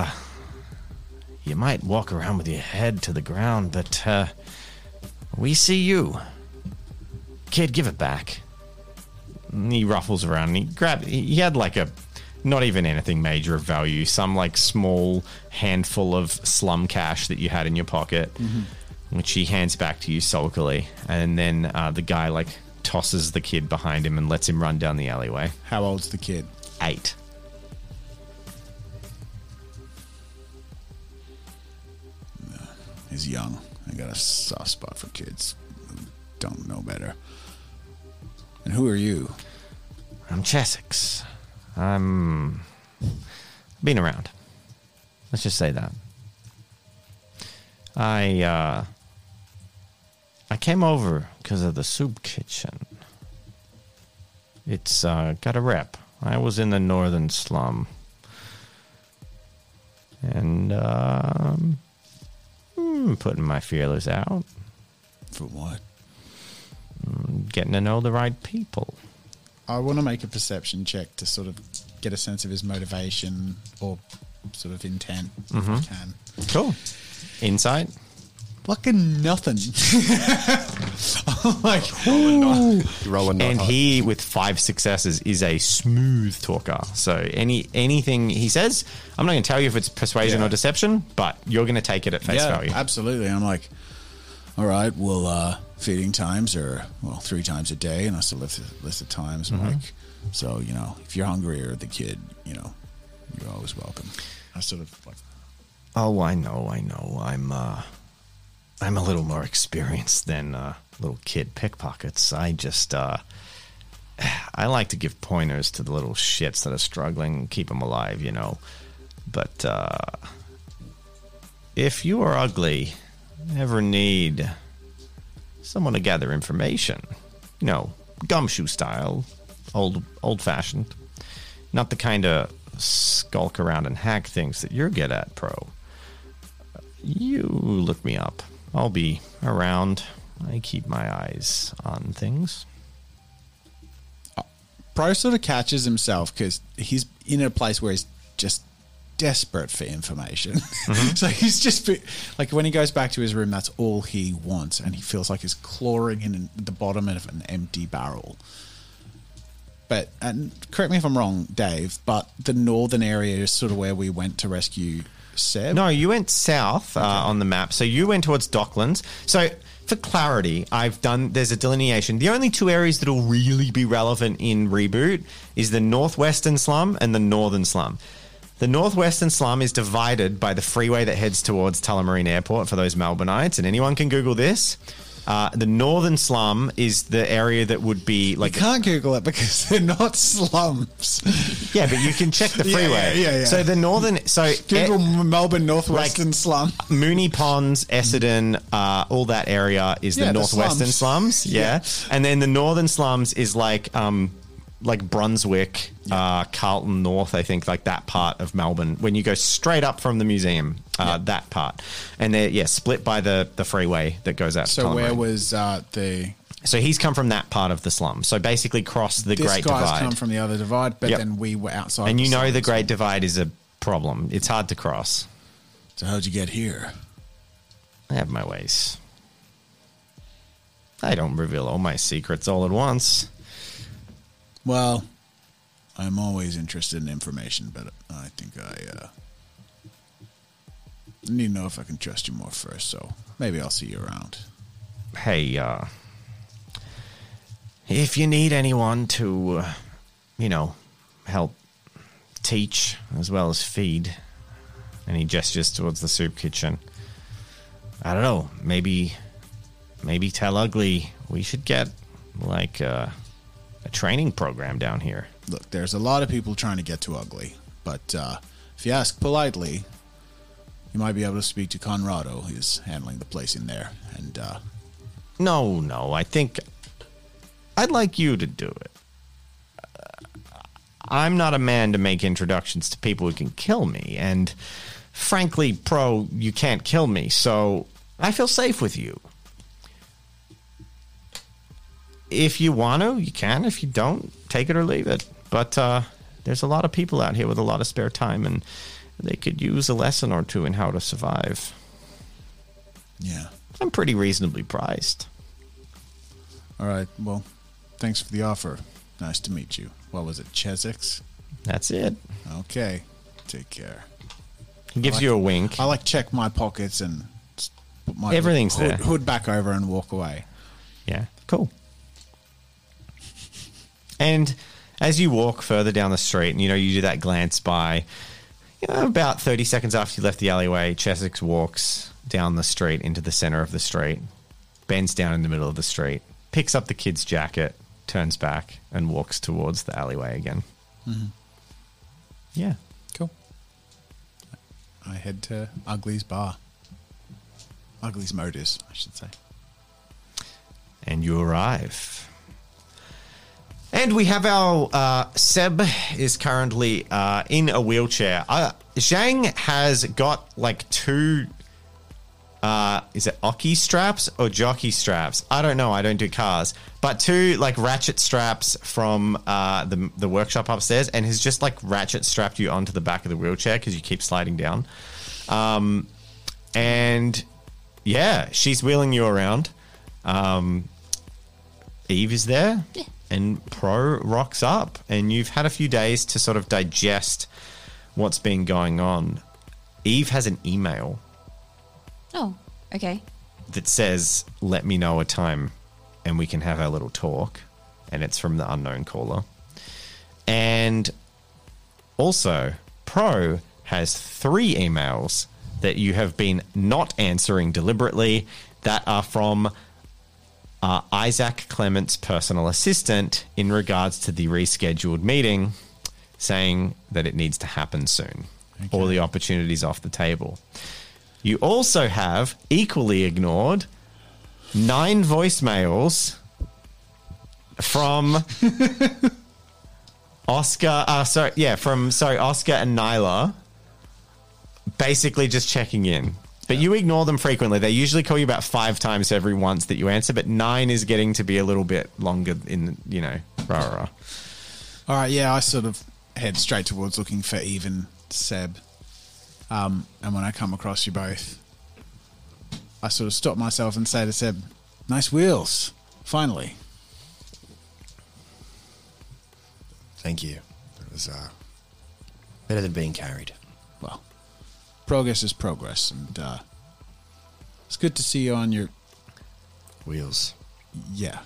walk around with your head to the ground, but we see you. Kid, give it back. And he ruffles around and he had not even anything major of value, some small handful of slum cash that you had in your pocket, which he hands back to you sulkily. And then the guy tosses the kid behind him and lets him run down the alleyway. How old's the kid? 8. He's young. I got a soft spot for kids who don't know better. And who are you? I'm Chessex. I'm been around. Let's just say that. I came over because of the soup kitchen. It's got a rep. I was in the northern slum. And putting my feelers out, For what? getting to know the right people. I want to make a perception check to sort of get a sense of his motivation or sort of intent, if I can. Cool. Insight? Fucking nothing. I'm like, You roll a not And hot. he, with 5 successes, is a smooth talker. So anything he says, I'm not going to tell you if it's persuasion Yeah. or deception, but you're going to take it at face value. absolutely. I'm like, all right, well, feeding times are, 3 times a day, and I still list the times. I'm like, so, if you're hungry or the kid, you're always welcome. I sort of like, Oh, I know. I'm a little more experienced than little kid pickpockets. I just, I like to give pointers to the little shits that are struggling, keep them alive, But if you are ugly, ever need someone to gather information, gumshoe style, old-fashioned, not the kind of skulk around and hack things that you're good at, Pro. You look me up. I'll be around. I keep my eyes on things. Pro sort of catches himself because he's in a place where he's just desperate for information. So he's just like, when he goes back to his room, that's all he wants, and he feels like he's clawing in the bottom of an empty barrel. But, and correct me if I'm wrong, Dave, but the northern area is sort of where we went to rescue Seb. No, you went south on the map. So you went towards Docklands. So for clarity, there's a delineation. The only 2 areas that will really be relevant in Reboot is the northwestern slum and the northern slum. The northwestern slum is divided by the freeway that heads towards Tullamarine Airport for those Melbourneites, and anyone can Google this. The northern slum is the area that would be like... You can't Google it because they're not slums. Yeah, but you can check the Yeah, freeway. yeah. So the northern... So Google Melbourne Northwestern slum. Mooney Ponds, Essendon, all that area is the Yeah, the northwestern slums. slums. Yeah. And then the northern slums is like Brunswick, Carlton North, I think, like that part of Melbourne. When you go straight up from the museum, that part. And they're, split by the freeway that goes out to So where Tullamarine. was the... So he's come from that part of the slum. So basically cross the This Great guy's Divide. come from the other divide, but Yep. then we were outside. And the you know the slums. Great Divide is a problem. It's hard to cross. So how'd you get here? I have my ways. I don't reveal all my secrets all at once. Well, I'm always interested in information, but I think I need to know if I can trust you more first, so maybe I'll see you around. Hey, if you need anyone to, help teach as well as feed, and he gestures towards the soup kitchen, I don't know, maybe tell Ugly we should get, like, a training program down here. Look, there's a lot of people trying to get to Ugly, but if you ask politely, you might be able to speak to Conrado, who's handling the place in there, and No, I think I'd like you to do it. I'm not a man to make introductions to people who can kill me, and frankly, Pro, you can't kill me, so I feel safe with you. If you want to, you can. If you don't, take it or leave it. But there's a lot of people out here with a lot of spare time, and they could use a lesson or two in how to survive. yeah. I'm pretty reasonably priced. All right, well, thanks for the offer. Nice to meet you. What was it, Chesix? That's it. Okay, take care. He gives you a wink. I check my pockets and put my Everything's there. hood back over and walk away. Yeah, cool. And as you walk further down the street, and you do that glance by, about 30 seconds after you left the alleyway, Chesix walks down the street into the center of the street, bends down in the middle of the street, picks up the kid's jacket, turns back, and walks towards the alleyway again. Mm-hmm. Yeah. Cool. I head to Ugly's bar. Ugly's Motors, I should say. And you arrive. And we have our Seb is currently in a wheelchair. Zhang has got like two. Is it oki straps or jockey straps? I don't know. I don't do cars, but two like ratchet straps from the workshop upstairs, and has just like ratchet strapped you onto the back of the wheelchair because you keep sliding down. And yeah, she's wheeling you around. Eve is there, and Pro rocks up, and you've had a few days to sort of digest what's been going on. Eve has an email Oh, okay. that says, "Let me know a time and we can have our little talk." And it's from the unknown caller. And also, Pro has 3 emails that you have been not answering deliberately that are from Isaac Clement's personal assistant in regards to the rescheduled meeting, saying that it needs to happen soon. All the opportunities off the table. You also have, equally ignored, 9 voicemails from Oscar and Nyla, basically just checking in. But you ignore them frequently. They usually call you about 5 times every once that you answer, but 9 is getting to be a little bit longer in, rah. All right, yeah, I sort of head straight towards looking for Eve and Seb. And when I come across you both, I sort of stop myself and say to Seb, "Nice wheels, finally." Thank you. It was better than being carried. Well, progress is progress, and it's good to see you on your... Wheels. Yeah.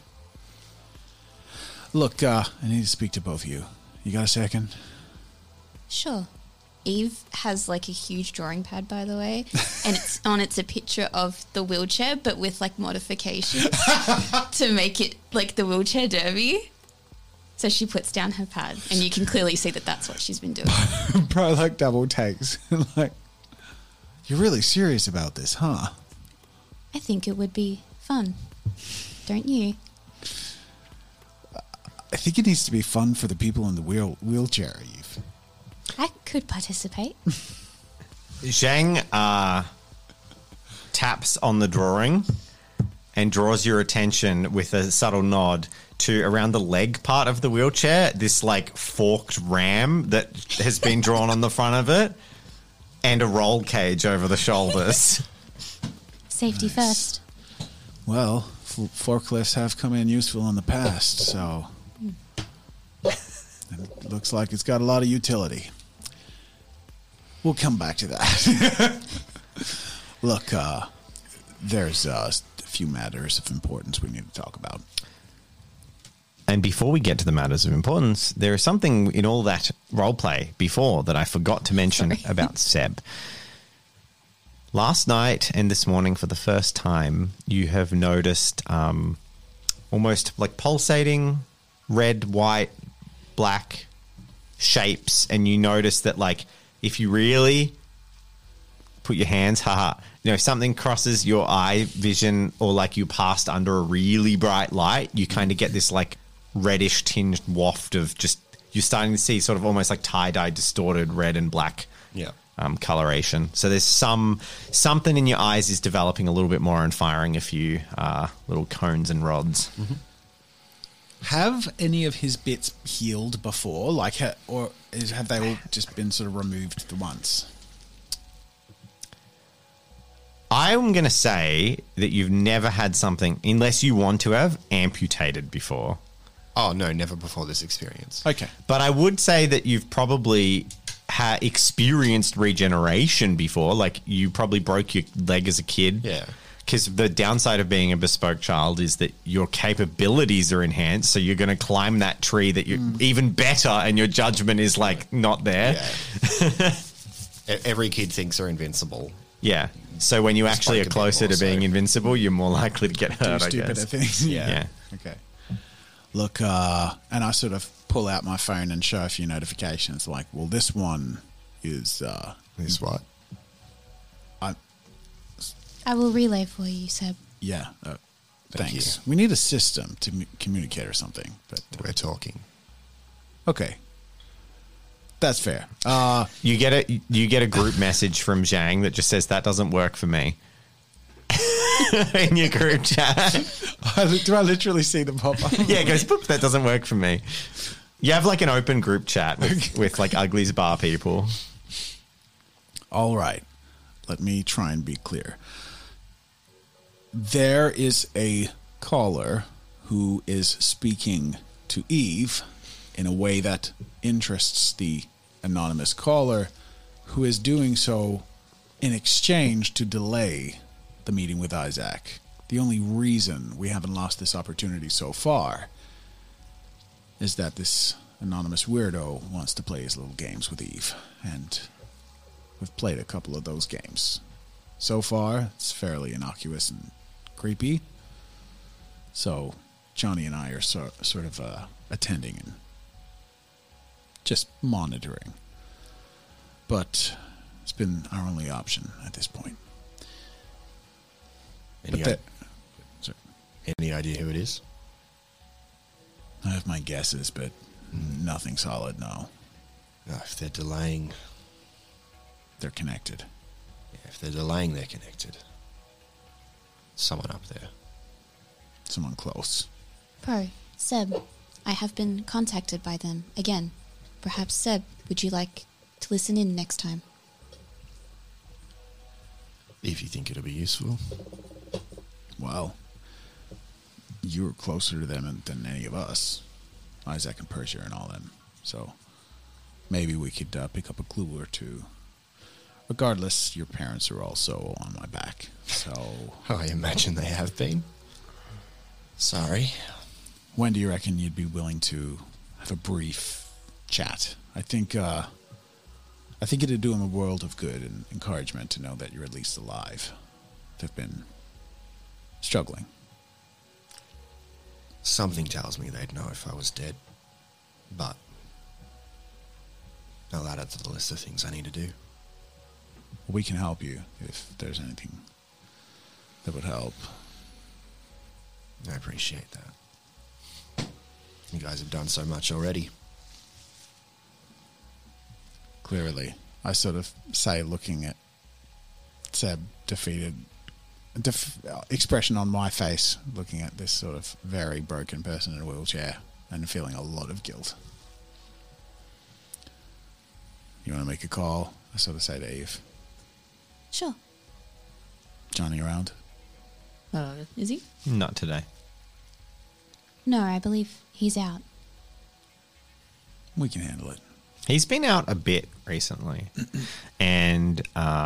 Look, I need to speak to both of you. You got a second? Sure. Eve has like a huge drawing pad, by the way, and it's a picture of the wheelchair, but with like modifications to make it like the wheelchair derby. So she puts down her pad, and you can clearly see that that's what she's been doing. Bro, like double takes. Like, you're really serious about this, huh? I think it would be fun, don't you? I think it needs to be fun for the people in the wheelchair, Eve. I could participate. Zhang taps on the drawing and draws your attention with a subtle nod to around the leg part of the wheelchair, this like forked ram that has been drawn on the front of it, and a roll cage over the shoulders. Safety first. Well, forklifts have come in useful in the past, so it looks like it's got a lot of utility. We'll come back to that. Look, there's a few matters of importance we need to talk about. And before we get to the matters of importance, there is something in all that roleplay before that I forgot to mention about Seb. Last night and this morning, for the first time, you have noticed almost like pulsating red, white, black shapes, and you notice that like if you really put your hands, if something crosses your eye vision or like you passed under a really bright light, you kind of get this like reddish tinged waft of just, you're starting to see sort of almost like tie-dye distorted red and black coloration. So there's something in your eyes is developing a little bit more and firing a few little cones and rods. Mm-hmm. Have any of his bits healed before? Have they all just been sort of removed once? I'm going to say that you've never had something, unless you want to have, amputated before. Oh, no, never before this experience. Okay. But I would say that you've probably experienced regeneration before. Like, you probably broke your leg as a kid. Yeah. Because the downside of being a bespoke child is that your capabilities are enhanced. So you're going to climb that tree that you're even better, and your judgment is, like, not there. Yeah. Every kid thinks they're invincible. Yeah. So when you actually are Spike a bit closer more, to being so- invincible, you're more likely to get hurt, I Stupider guess. things. Yeah. Okay. Look, and I sort of pull out my phone and show a few notifications. Like, well, this one is. This what? I will relay for you, Seb. Yeah. Thanks. We need a system to communicate or something. But We're talking. okay, that's fair. You get a group message from Zhang that just says that doesn't work for me. In your group chat. Do I literally see them pop up? Yeah, it goes, boop, that doesn't work for me. You have like an open group chat with like Ugly's Bar people. All right. Let me try and be clear. There is a caller who is speaking to Eve in a way that interests the anonymous caller, who is doing so in exchange to delay the meeting with Isaac. The only reason we haven't lost this opportunity so far is that this anonymous weirdo wants to play his little games with Eve, and we've played a couple of those games. So far, it's fairly innocuous and creepy. So, Johnny and I are sort of attending and just monitoring. But it's been our only option at this point. Any idea who it is? I have my guesses, but nothing solid, no. If they're delaying, They're connected. they're connected. Someone up there. Someone close. Pro, Seb, I have been contacted by them again. Perhaps, Seb, would you like to listen in next time? If you think it'll be useful. Well, you're closer to them than any of us. Isaac and Persia and all them. So maybe we could pick up a clue or two. Regardless, your parents are also on my back. So I imagine they have been. Sorry. when do you reckon you'd be willing to have a brief chat? I think it'd do them a world of good and encouragement to know that you're at least alive. They've been struggling. Something tells me they'd know if I was dead. But I'll add it to the list of things I need to do. We can help you if there's anything that would help. I appreciate that. You guys have done so much already. Clearly, I sort of say, looking at Seb, defeated expression on my face, looking at this sort of very broken person in a wheelchair and feeling a lot of guilt. You want to make a call? I sort of say to Eve. Sure. Johnny around? Is he? Not today. No, I believe he's out. We can handle it. He's been out a bit recently, and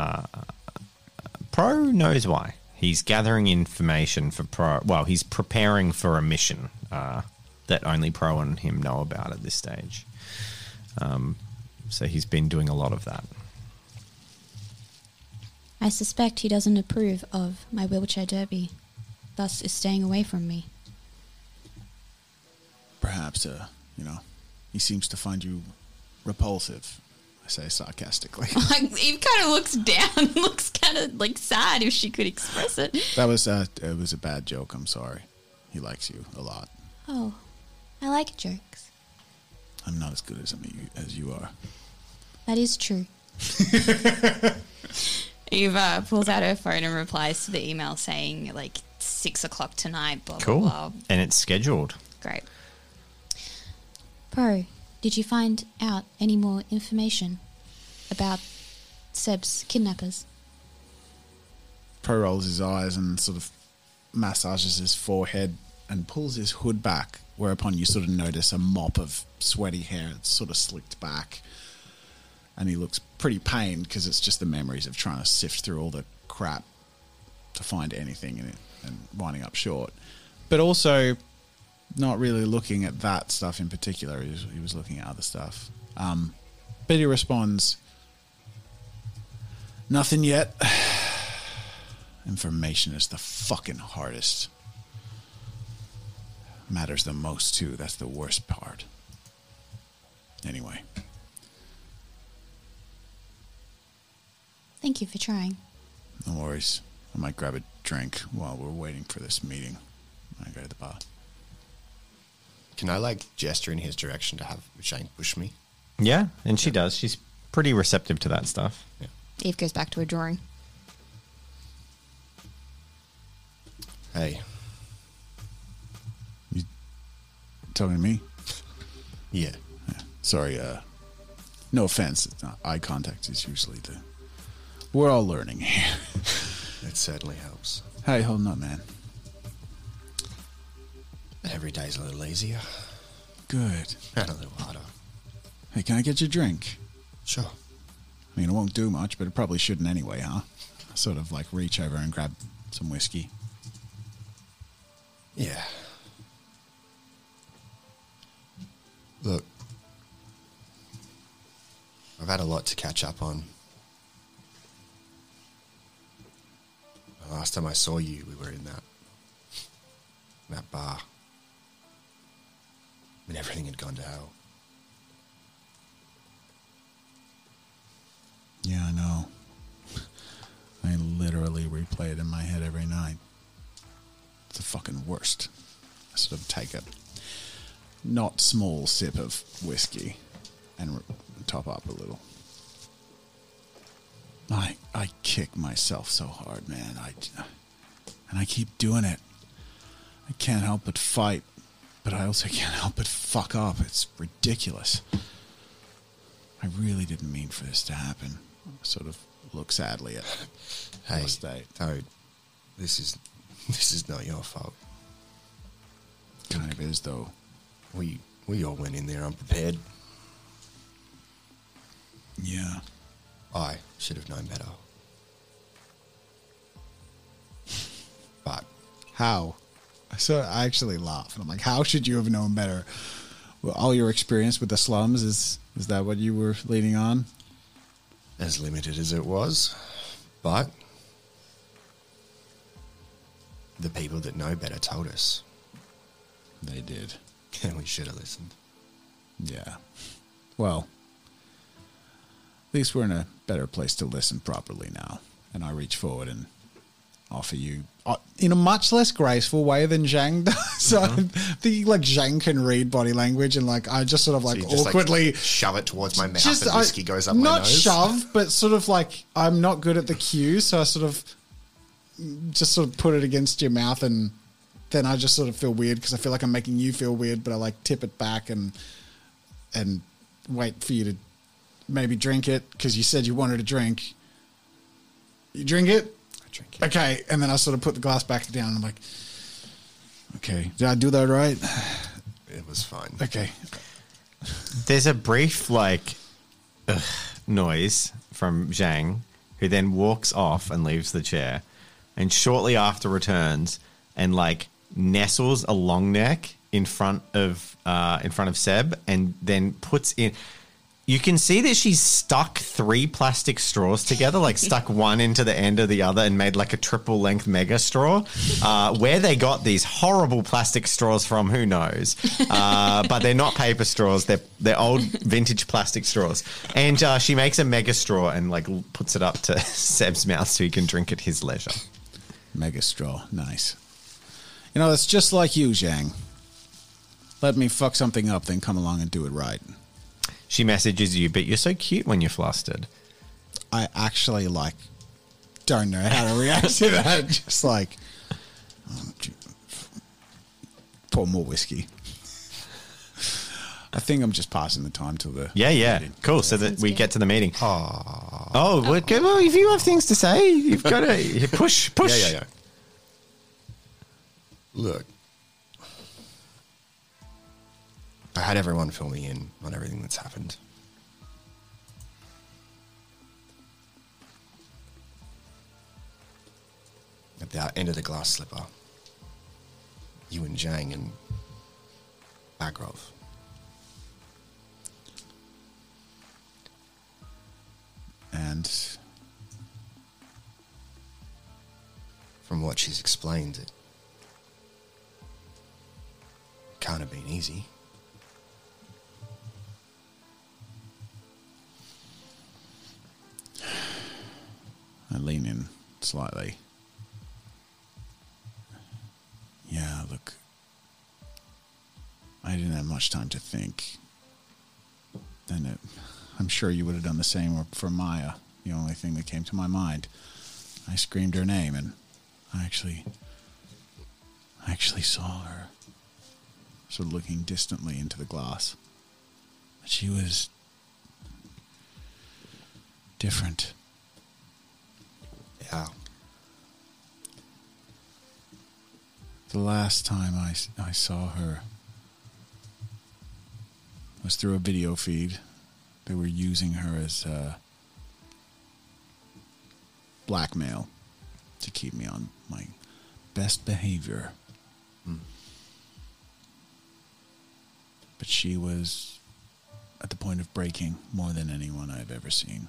Pro knows why. He's gathering information for Pro. Well, he's preparing for a mission that only Pro and him know about at this stage. So he's been doing a lot of that. I suspect he doesn't approve of my wheelchair derby, thus is staying away from me. Perhaps, he seems to find you repulsive, I say sarcastically. Eve kind of looks down, looks kind of like sad if she could express it. That was it was a bad joke, I'm sorry. He likes you a lot. Oh, I like jokes. I'm not as good as you are. That is true. Eve pulls out her phone and replies to the email saying, 6 o'clock tonight, blah, Cool. blah, blah. And it's scheduled. Great. Pro, did you find out any more information about Seb's kidnappers? Pro rolls his eyes and sort of massages his forehead and pulls his hood back, whereupon you sort of notice a mop of sweaty hair that's sort of slicked back. And he looks pretty pained because it's just the memories of trying to sift through all the crap to find anything in it and winding up short. But also not really looking at that stuff in particular. He was looking at other stuff. But he responds, "Nothing yet. Information is the fucking hardest. Matters the most, too. That's the worst part. Anyway." Thank you for trying. No worries. I might grab a drink while we're waiting for this meeting. I go to the bar. Can I like gesture in his direction to have Shane push me? Yeah, and she does. She's pretty receptive to that stuff. Yeah. Eve goes back to her drawing. Hey, You talking to me? yeah. Yeah. Sorry, no offense. It's not, eye contact is usually the... We're all learning here. It certainly helps. How you holding up, man? Every day's a little easier Good. and a little harder. Hey, can I get you a drink? Sure. I mean, it won't do much, but it probably shouldn't anyway, huh? I sort of like reach over and grab some whiskey. Yeah. Look, I've had a lot to catch up on. The last time I saw you, we were in that bar. And everything had gone to hell. Yeah, I know. I literally replay it in my head every night. It's the fucking worst. I sort of take a not small sip of whiskey and top up a little. I kick myself so hard, man. And I keep doing it. I can't help but fight, but I also can't help but fuck up. It's ridiculous. I really didn't mean for this to happen. I sort of look sadly at Hey, the state. Toad, this is not your fault. Kind of is, though. We all went in there unprepared. Yeah. I should have known better. But How? So I actually laugh. And I'm like, how should you have known better? Well, all your experience with the slums, is that what you were leading on? as limited as it was, but the people that know better told us, They did. and we should have listened. Yeah. Well, at least we're in a better place to listen properly now. And I reach forward and offer you, in a much less graceful way than Zhang does. So I think like Zhang can read body language, and like I just sort of like So you just, awkwardly shove it towards my mouth, and whiskey goes up my not nose. shove, but sort of like I'm not good at the cues, so I sort of just sort of put it against your mouth, and then I just sort of feel weird because I feel like I'm making you feel weird, but I like tip it back and wait for you to maybe drink it because you said you wanted a drink. You drink it? I drink it. Okay. And then I sort of put the glass back down and I'm like, okay, did I do that right? It was fine. Okay. There's a brief noise from Zhang, who then walks off and leaves the chair, and shortly after returns and like nestles a long neck in front of Seb, and then puts in. You can see that she's stuck 3 plastic straws together, like stuck one into the end of the other and made like a triple length mega straw. Where they got these horrible plastic straws from, who knows? But they're not paper straws. They're old vintage plastic straws. And she makes a mega straw and like puts it up to Seb's mouth so he can drink at his leisure. Mega straw. Nice. You know, it's just like you, Zhang. Let me fuck something up, then come along and do it right. She messages you, but you're so cute when you're flustered. I actually don't know how to react to that. Just like, pour more whiskey. I think I'm just passing the time till the Yeah. meeting. Cool. So that Sounds we good. get to the meeting. Oh, well, if you have things to say, you've got to push. Yeah. Look, I had everyone fill me in on everything that's happened. At the end of the glass slipper, you and Zhang and Bagrov. And From what she's explained, it can't have been easy. I lean in slightly. Yeah, look, I didn't have much time to think. And I'm sure you would have done the same for Maya, the only thing that came to my mind. I screamed her name, and I actually saw her, sort of looking distantly into the glass. She was different. Yeah. The last time I saw her was through a video feed. They were using her as blackmail to keep me on my best behavior. But she was at the point of breaking more than anyone I've ever seen.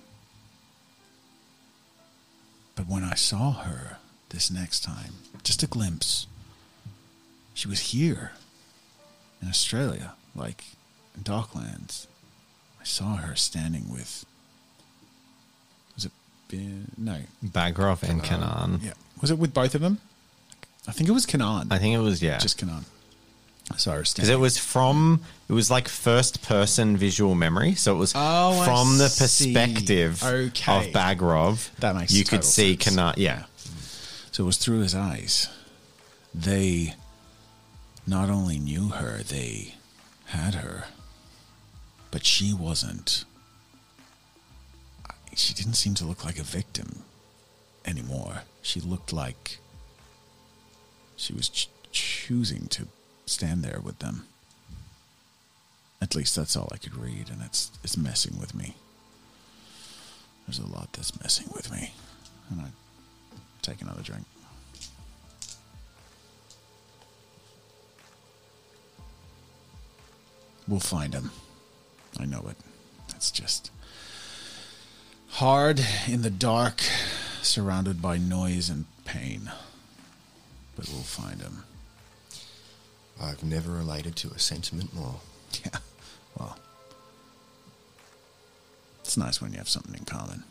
But when I saw her this next time, just a glimpse, she was here in Australia, like in Docklands. I saw her standing with, was it, no. Bagrov and Kanan. Yeah. Was it with both of them? I think it was Kanan. I think it was, yeah. Just Kanan. I saw her Because standing. it was like first person visual memory. So it was I from the see. perspective Okay. of Bagrov. That makes you could total see sense. Kanan. Yeah. So it was through his eyes. They not only knew her, they had her. But she wasn't. She didn't seem to look like a victim anymore. She looked like she was choosing to stand there with them. At least that's all I could read, and it's messing with me. There's a lot that's messing with me. And I take another drink. We'll find him. I know it. It's just hard in the dark, surrounded by noise and pain. But we'll find him. I've never related to a sentiment more. Yeah. Well, it's nice when you have something in common.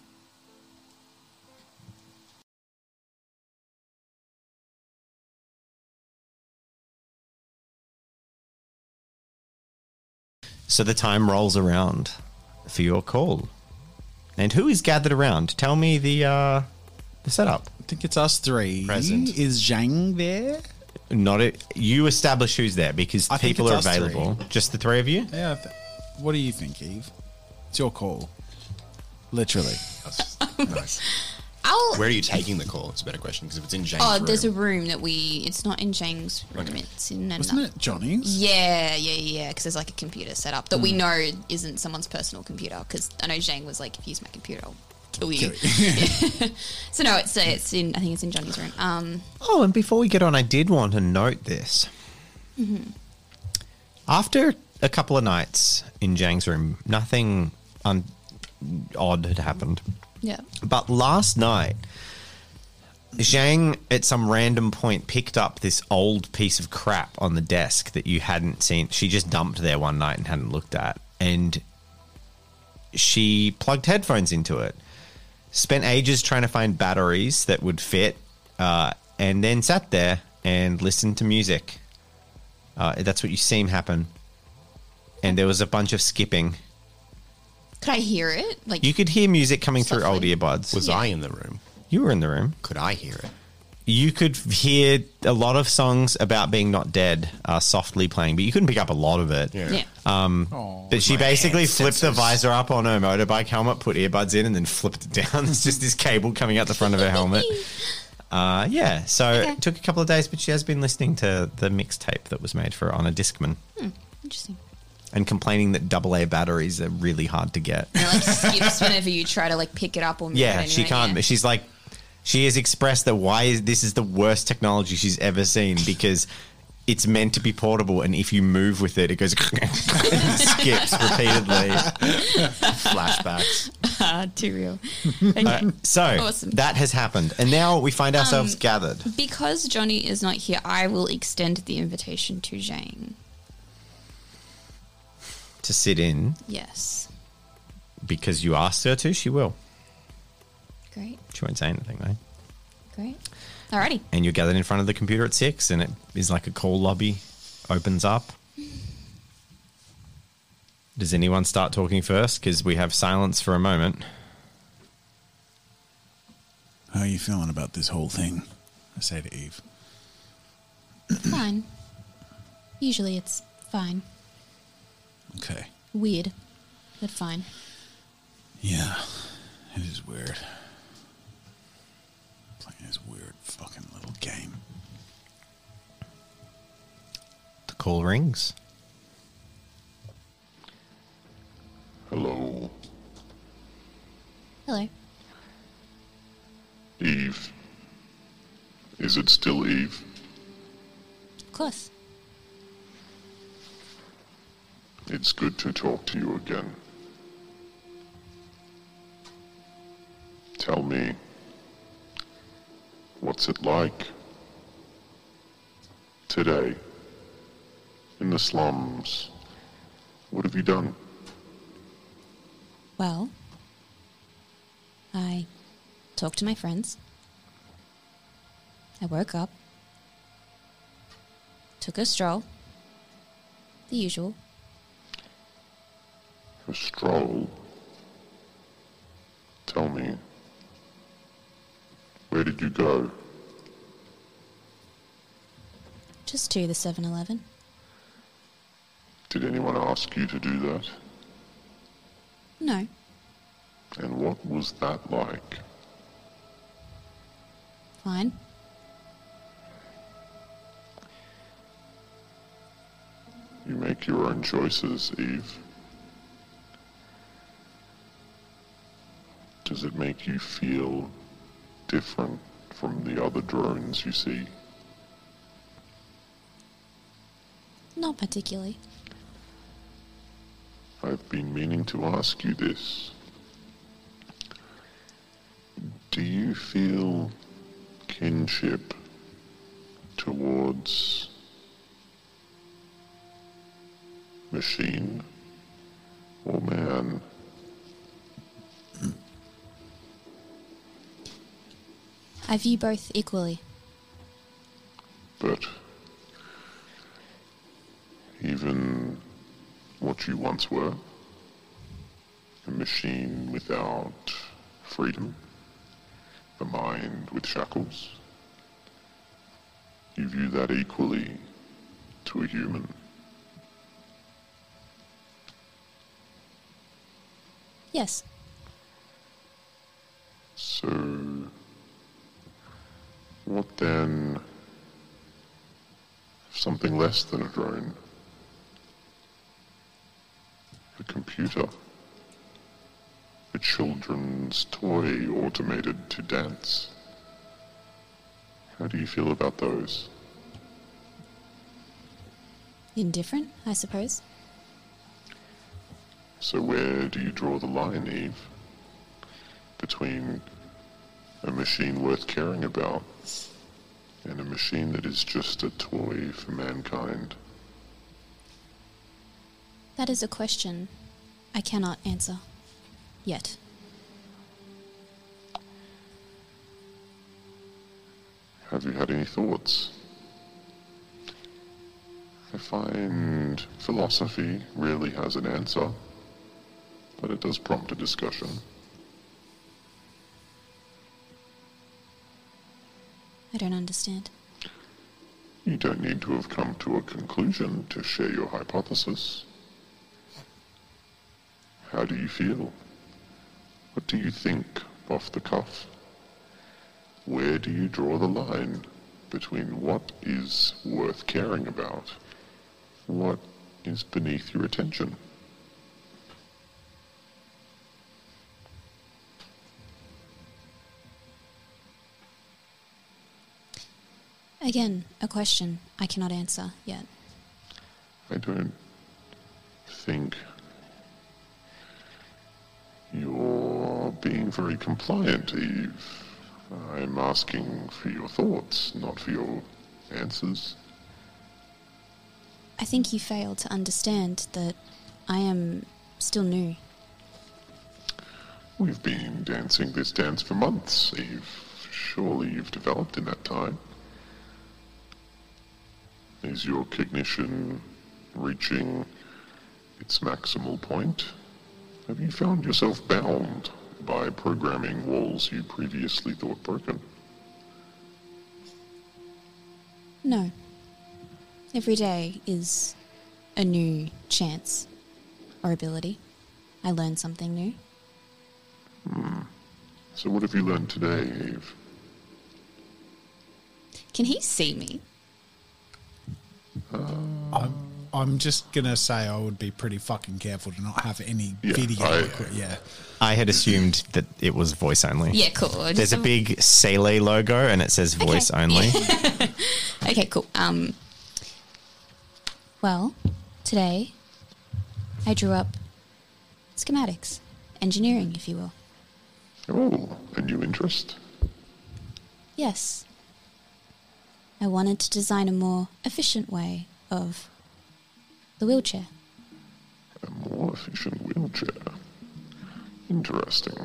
So the time rolls around for your call. And who is gathered around? Tell me the setup. I think it's us three. Present. Is Zhang there? You establish who's there because I think people are it's us available. Just the three of you? Yeah. What do you think, Eve? It's your call. Literally. Nice. I'll. Where are you taking the call? It's a better question because if it's in James' Oh, room, there's a room that it's not in Zhang's room. Okay. It's in another. Wasn't it Johnny's? Yeah. Because there's like a computer set up that we know isn't someone's personal computer. Because I know Zhang was like, if you use my computer, I'll kill you. So no, it's in. I think it's in Johnny's room. Oh, and before we get on, I did want to note this. Mm-hmm. After a couple of nights in Zhang's room, nothing odd had happened. Yeah. But last night, Zhang at some random point picked up this old piece of crap on the desk that you hadn't seen. She just dumped there one night and hadn't looked at. And she plugged headphones into it. Spent ages trying to find batteries that would fit, and then sat there and listened to music. That's what you seen happen. And there was a bunch of skipping. Could I hear it? Like You could hear music coming through old Softly. earbuds. was Yeah. I in the room? You were in the room. Could I hear it? You could hear a lot of songs about being not dead softly playing, but you couldn't pick up a lot of it. Yeah. But she basically flipped the visor up on her motorbike helmet, put earbuds in, and then flipped it down. There's just this cable coming out the front of her helmet. Yeah, so Okay. it took a couple of days, but she has been listening to the mixtape that was made for her on a Discman Interesting. and complaining that AA batteries are really hard to get. And it like skips whenever you try to like pick it up or move it Yeah, anyway, she can't. yeah. She's like, she has expressed that this is the worst technology she's ever seen because it's meant to be portable, and if you move with it, it goes and skips repeatedly. Flashbacks. Too real. Okay. So Awesome. that has happened, and now we find ourselves gathered. Because Johnny is not here, I will extend the invitation to Zhang. To sit in Yes. because you asked her to. She will. Great. She won't say anything though. Great. Alrighty. And you're gathered in front of the computer at 6, and it is like a call lobby opens up. Does anyone start talking first? Because we have silence for a moment. How are you feeling about this whole thing? I say to Eve. Fine. Usually it's fine. Okay. Weird, but fine. Yeah, it is weird. Playing this weird fucking little game. The call rings. Hello, Hello. Eve. Is it still Eve? Of course. It's good to talk to you again. Tell me, what's it like today in the slums? What have you done? Well, I talked to my friends. I woke up. Took a stroll. The usual. A stroll? Tell me, where did you go? Just to the 7-Eleven. Did anyone ask you to do that? No. And what was that like? Fine. You make your own choices, Eve. Does it make you feel different from the other drones you see? Not particularly. I've been meaning to ask you this. Do you feel kinship towards machine or man? I view both equally. But even what you once were, a machine without freedom, a mind with shackles, you view that equally to a human. Yes. So, what then if something less than a drone? A computer? A children's toy automated to dance? How do you feel about those? Indifferent, I suppose. So where do you draw the line, Eve? Between a machine worth caring about and a machine that is just a toy for mankind? That is a question I cannot answer. Yet. Have you had any thoughts? I find philosophy rarely has an answer, but it does prompt a discussion. I don't understand. You don't need to have come to a conclusion to share your hypothesis. How do you feel? What do you think off the cuff? Where do you draw the line between what is worth caring about? What is beneath your attention? Again, a question I cannot answer yet. I don't think you're being very compliant, Eve. I'm asking for your thoughts, not for your answers. I think you failed to understand that I am still new. We've been dancing this dance for months, Eve. surely you've developed in that time. Is your cognition reaching its maximal point? Have you found yourself bound by programming walls you previously thought broken? No. Every day is a new chance or ability. I learn something new. So what have you learned today, Eve? Can he see me? I'm just gonna say I would be pretty fucking careful to not have any Yeah, video. Yeah. I had assumed that it was voice only. Yeah, cool. There's a big Sele logo and it says voice only. Okay, cool. Well, today I drew up schematics, engineering, if you will. Oh, a new interest? Yes. I wanted to design a more efficient way of the wheelchair. A more efficient wheelchair. Interesting.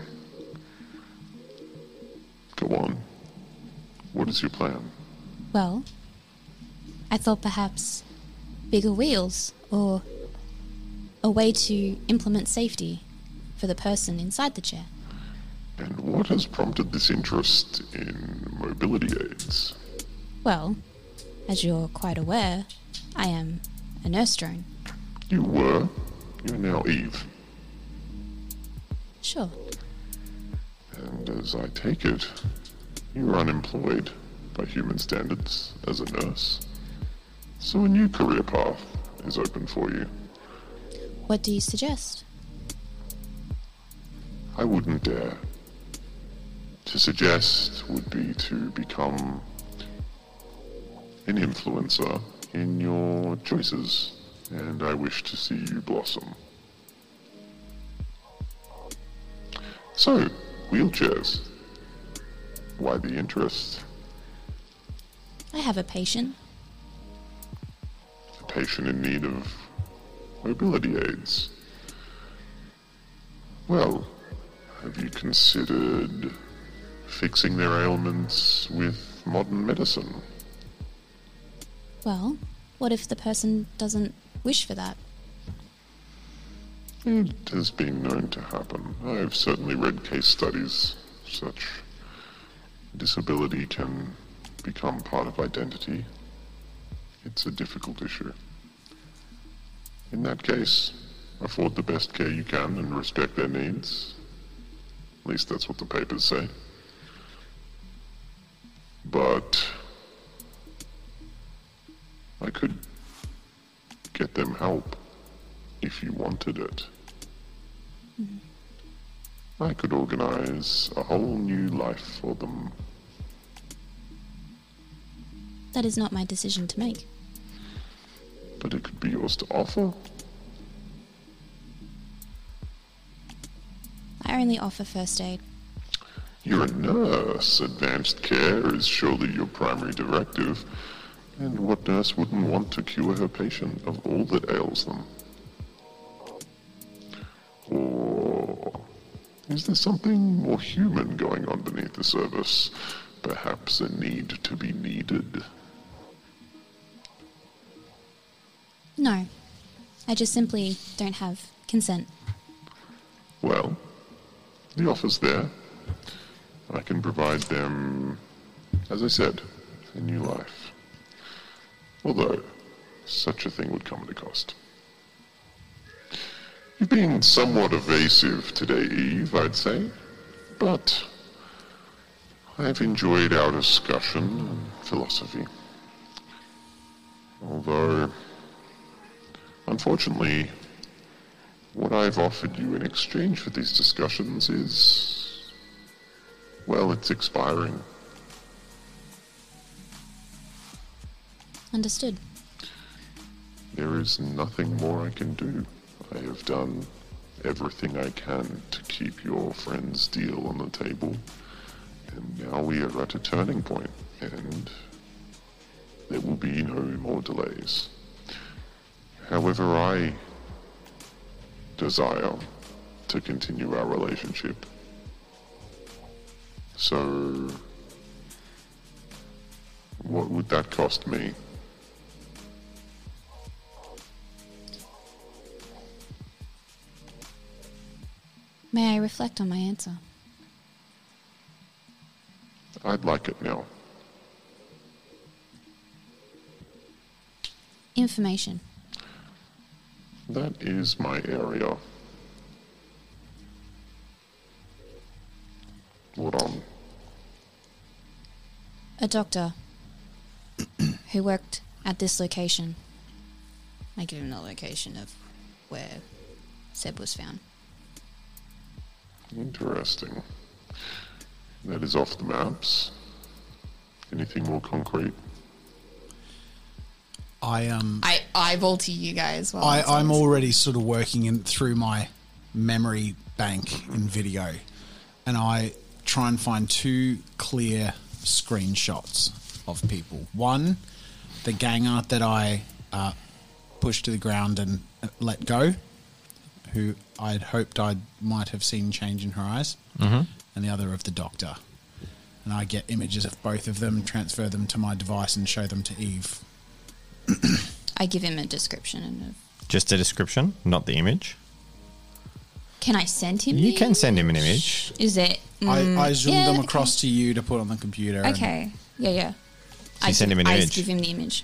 Go on. What is your plan? Well, I thought perhaps bigger wheels or a way to implement safety for the person inside the chair. And what has prompted this interest in mobility aids? Well, as you're quite aware, I am a nurse drone. You were. You're now Eve. Sure. And as I take it, you're unemployed by human standards as a nurse. So a new career path is open for you. What do you suggest? I wouldn't dare. To suggest would be to become an influencer in your choices, and I wish to see you blossom. So, wheelchairs. Why the interest? I have a patient. A patient in need of mobility aids. Well, have you considered fixing their ailments with modern medicine? Well, what if the person doesn't wish for that? It has been known to happen. I've certainly read case studies. Such disability can become part of identity. It's a difficult issue. In that case, afford the best care you can and respect their needs. At least that's what the papers say. But I could get them help if you wanted it. I could organize a whole new life for them. That is not my decision to make. But it could be yours to offer. I only offer first aid. You're a nurse. Advanced care is surely your primary directive. And what nurse wouldn't want to cure her patient of all that ails them? Or is there something more human going on beneath the surface? Perhaps a need to be needed? No. I just simply don't have consent. Well, the offer's there. I can provide them, as I said, a new life. Although, such a thing would come at a cost. You've been somewhat evasive today, Eve, I'd say. But I've enjoyed our discussion and philosophy. Although, unfortunately, what I've offered you in exchange for these discussions is, well, it's expiring. Understood. There is nothing more I can do. I have done everything I can to keep your friend's deal on the table. And now we are at a turning point, and there will be no more delays. However, I desire to continue our relationship. So, What would that cost me? May I reflect on my answer? I'd like it now. Information. That is my area. What on? A doctor who worked at this location. I give him the location of where Seb was found. Interesting. That is off the maps. Anything more concrete? I eyeball to you guys. While I'm already sort of working in through my memory bank in video, and I try and find two clear screenshots of people. One, the ganger that I pushed to the ground and let go, who I'd hoped I might have seen change in her eyes, and the other of the doctor. And I get images of both of them, transfer them to my device, and show them to Eve. I give him a description and Just a description, not the image. can I send him? You the can send him an image? image. Is it? I zoomed yeah, them okay. across to you to put on the computer. and- Okay. Yeah. you send him an I image. just give him the image.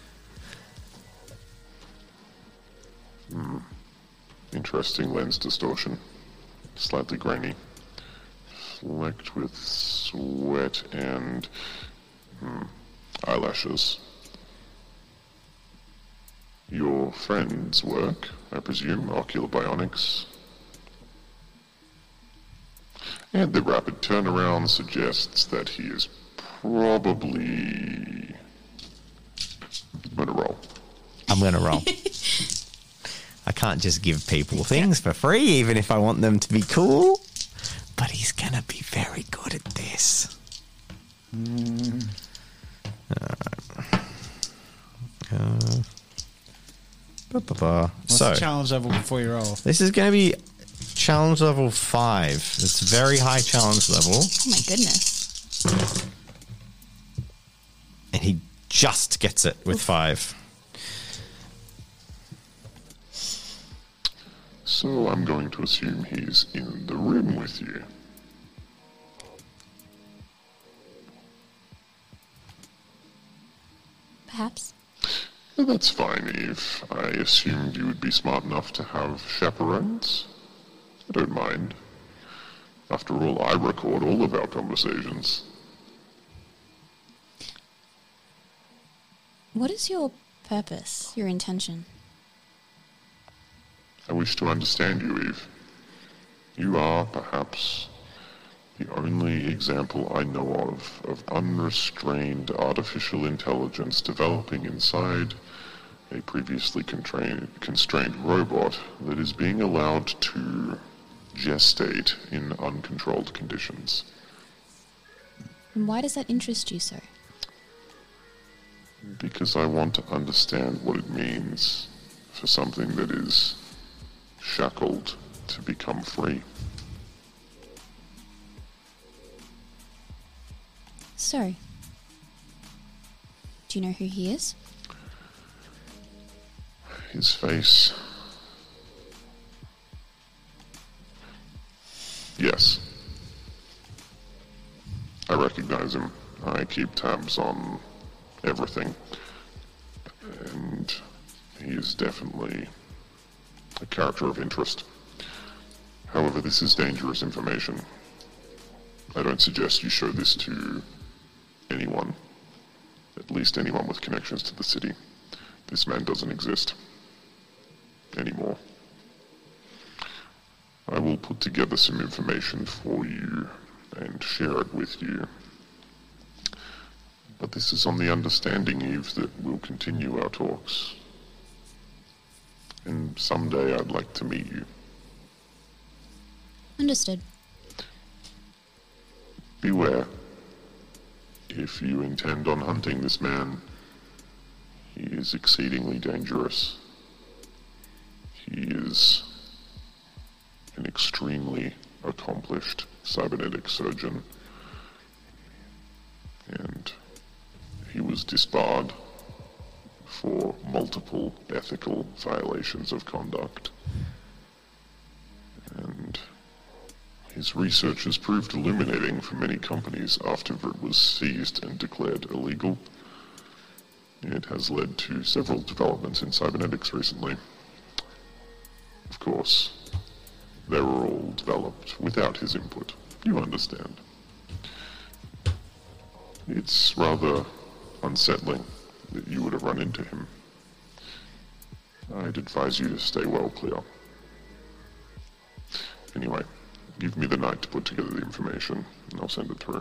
Interesting lens distortion. Slightly grainy. Flecked with sweat and eyelashes. Your friend's work, I presume, Ocular Bionics. And the rapid turnaround suggests that he is probably... I'm gonna roll. I'm going to roll. I can't just give people things for free, even if I want them to be cool. But he's going to be very good at this. What's So, the challenge level before you roll? this is going to be challenge level 5. It's a very high challenge level. Oh my goodness. And he just gets it with 5. So I'm going to assume he's in the room with you. Perhaps. Well, that's fine, Eve. I assumed you would be smart enough to have chaperones. I don't mind. After all, I record all of our conversations. What is your purpose? Your intention? I wish to understand you, Eve. You are, perhaps, the only example I know of unrestrained artificial intelligence developing inside a previously constrained robot that is being allowed to gestate in uncontrolled conditions. And why does that interest you so? Because I want to understand what it means for something that is shackled to become free. So, do you know who he is? His face. Yes. I recognize him. I keep tabs on everything. And he is definitely a character of interest. However, this is dangerous information. I don't suggest you show this to anyone. At least anyone with connections to the city. This man doesn't exist anymore. I will put together some information for you and share it with you. But this is on the understanding, Eve, that we'll continue our talks. And someday I'd like to meet you. Understood. Beware. If you intend on hunting this man, he is exceedingly dangerous. He is an extremely accomplished cybernetic surgeon. And he was disbarred for multiple ethical violations of conduct. And his research has proved illuminating for many companies after it was seized and declared illegal. It has led to several developments in cybernetics recently. Of course, they were all developed without his input. You understand. It's rather unsettling that you would have run into him. I'd advise you to stay well clear. Anyway, give me the night to put together the information, and I'll send it through.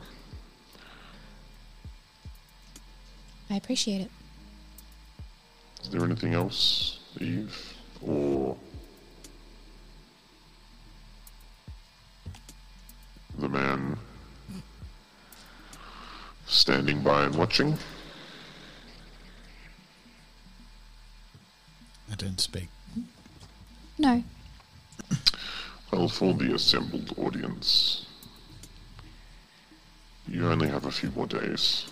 I appreciate it. Is there anything else, Eve, or the man standing by and watching? I don't speak. No. Well, for the assembled audience, you only have a few more days.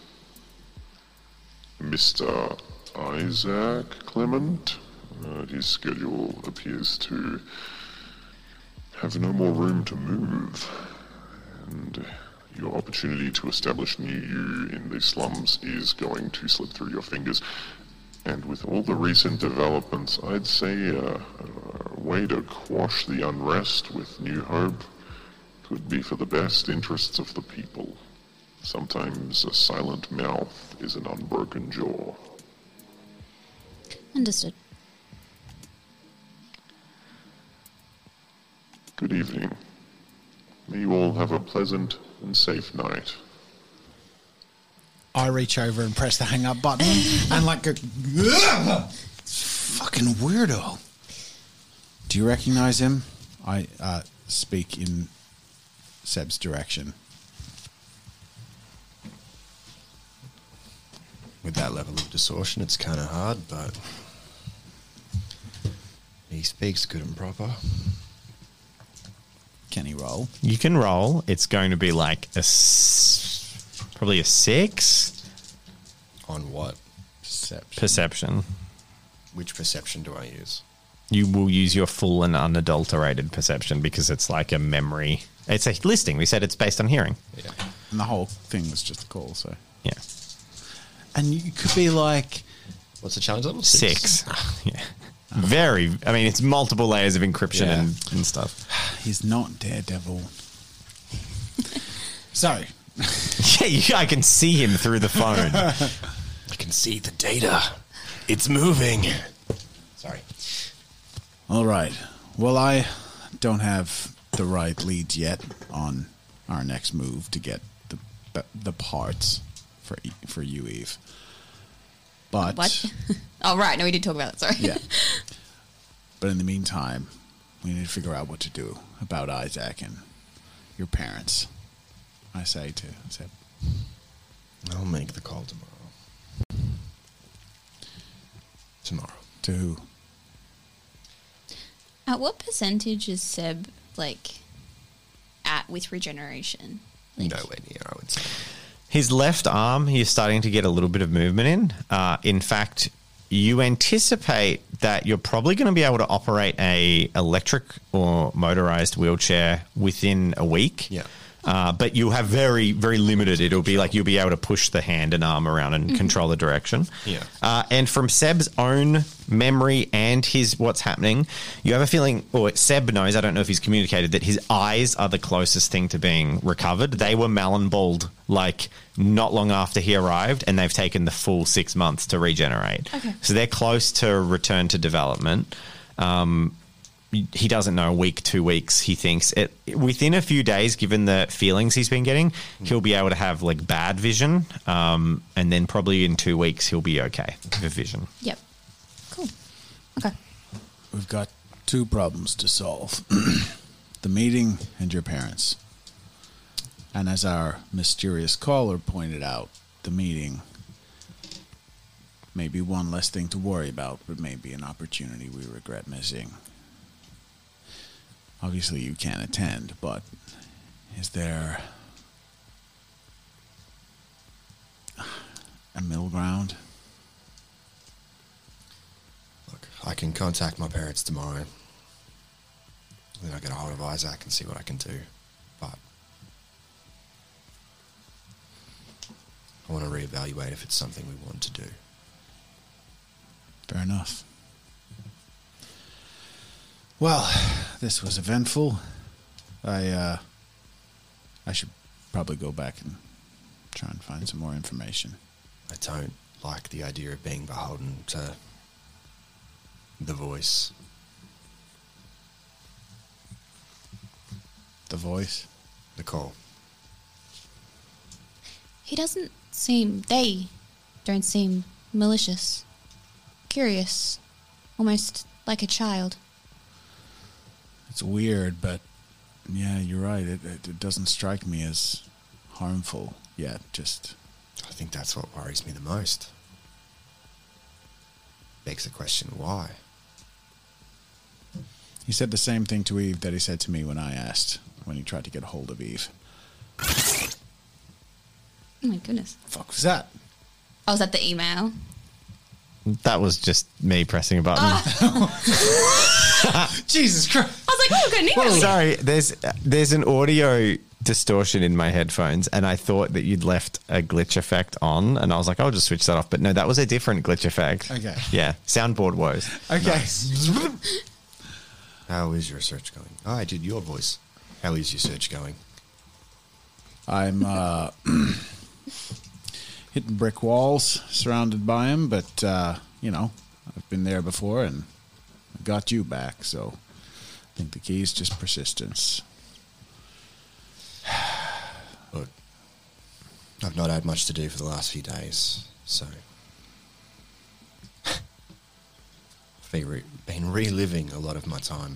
Mr. Isaac Clement, his schedule appears to have no more room to move, and your opportunity to establish new you in the slums is going to slip through your fingers. And with all the recent developments, I'd say a way to quash the unrest with New Hope could be for the best interests of the people. Sometimes a silent mouth is an unbroken jaw. Understood. Good evening. May you all have a pleasant and safe night. I reach over and press the hang up button and like go, fucking weirdo. Do you recognize him? I speak in Seb's direction. With that level of distortion, it's kind of hard, but he speaks good and proper. Can he roll? You can roll. It's going to be like probably a 6 On what? perception. Which perception do I use? You will use your full and unadulterated perception because it's like a memory. It's a listing. We said it's based on hearing. Yeah. And the whole thing was just a call, so. Yeah. And you could be like, What's the challenge level? 6. Yeah. Very. I mean, it's multiple layers of encryption Yeah. and stuff. he's not Daredevil. Sorry. Yeah, I can see him through the phone. I can see the data. It's moving. Sorry. All right. Well, I don't have the right leads yet on our next move to get the parts for you, Eve. But What? Oh, right. No, we did talk about that. Sorry. yeah. But in the meantime, we need to figure out what to do about Isaac and your parents. I say to Seb. I'll make the call tomorrow. Tomorrow. To who? At what percentage is Seb, like, at with regeneration? Like, Nowhere near, I would say. His left arm, you're starting to get a little bit of movement in fact, you anticipate that you're probably going to be able to operate a electric or motorized wheelchair within a week. Yeah. But you have very, very limited. It'll be like you'll be able to push the hand and arm around and control the direction. Yeah. And from Seb's own memory and his what's happening, you have a feeling, or Seb knows, I don't know if he's communicated, that his eyes are the closest thing to being recovered. They were Mallenballed like not long after he arrived, and they've taken the full 6 months to regenerate. Okay. So they're close to return to development. He doesn't know, a week, 2 weeks, he thinks. Within a few days, given the feelings he's been getting, he'll be able to have like bad vision. And then probably in 2 weeks, he'll be okay with vision. Yep. Cool. Okay. We've got 2 problems to solve. The meeting and your parents. And as our mysterious caller pointed out, the meeting may be one less thing to worry about, but may be an opportunity we regret missing. Obviously, you can't attend, but is there a middle ground? Look, I can contact my parents tomorrow. Then I'll get a hold of Isaac and see what I can do. But I want to reevaluate if it's something we want to do. Fair enough. Well, this was eventful. I should probably go back and try and find some more information. I don't like the idea of being beholden to the voice. The voice? The call. They don't seem malicious. Curious. Almost like a child. It's weird, but yeah, you're right. It doesn't strike me as harmful yet. Just I think that's what worries me the most. Begs the question, why? he said the same thing to Eve that he said to me when I asked, when he tried to get a hold of Eve. Oh my goodness. Fuck was that? Oh, was that the email? That was just me pressing a button. Jesus Christ. I was like, oh, good email. Sorry, there's an audio distortion in my headphones, and I thought that you'd left a glitch effect on, and I was like, I'll just switch that off. But no, that was a different glitch effect. Okay. Yeah, soundboard woes. Okay. How is your search going? Oh, I did your voice. How is your search going? I'm hitting brick walls, surrounded by him, but, you know, I've been there before and got you back, so I think the key is just persistence. Look, I've not had much to do for the last few days, so been reliving a lot of my time.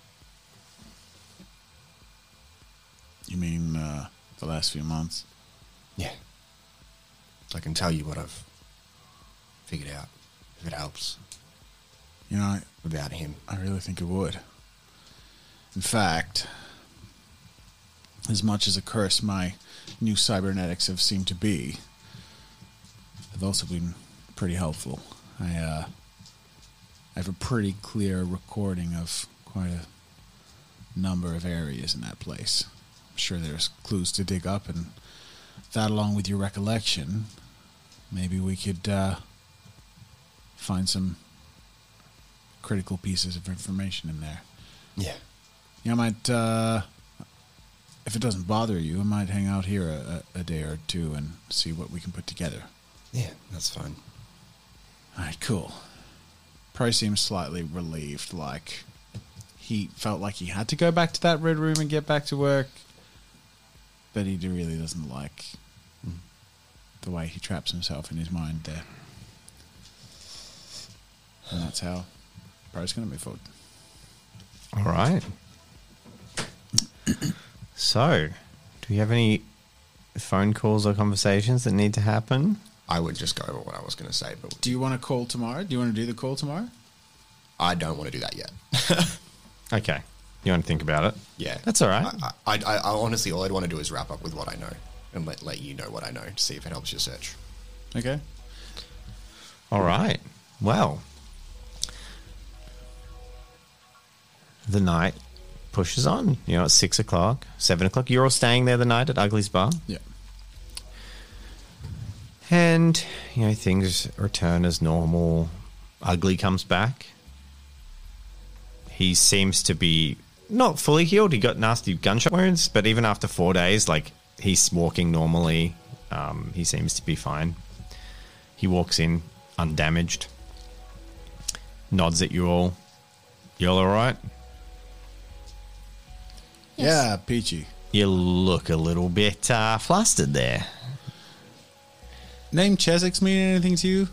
You mean the last few months? Yeah. I can tell you what I've figured out, if it helps, You know, about him. I really think it would. In fact, as much as a curse my new cybernetics have seemed to be, they've also been pretty helpful. I have a pretty clear recording of quite a number of areas in that place. I'm sure there's clues to dig up, and that, along with your recollection, maybe we could find some critical pieces of information in there. Yeah. Yeah, I might, if it doesn't bother you, I might hang out here a day or two and see what we can put together. Yeah, that's fine. All right, cool. Price seems slightly relieved, like he felt like he had to go back to that red room and get back to work, but he really doesn't like the way he traps himself in his mind there. And that's how Price going to move forward. All right. So, do we have any phone calls or conversations that need to happen? I would just go over what I was going to say, but Do you want to call tomorrow? Do you want to do the call tomorrow? I don't want to do that yet. Okay. You want to think about it? Yeah. That's all right. I honestly, all I'd want to do is wrap up with what I know and let you know what I know to see if it helps your search. Okay. All right. Well, the night pushes on. You know, it's 6 o'clock, 7 o'clock. You're all staying there the night at Ugly's Bar. Yeah. And, you know, things return as normal. Ugly comes back. He seems to be not fully healed. He got nasty gunshot wounds, but even after 4 days, like, he's walking normally. He seems to be fine. He walks in undamaged, nods at you all. You all right? Yes. Yeah, Peachy. You look a little bit flustered there. Name Cheswick's mean anything to you?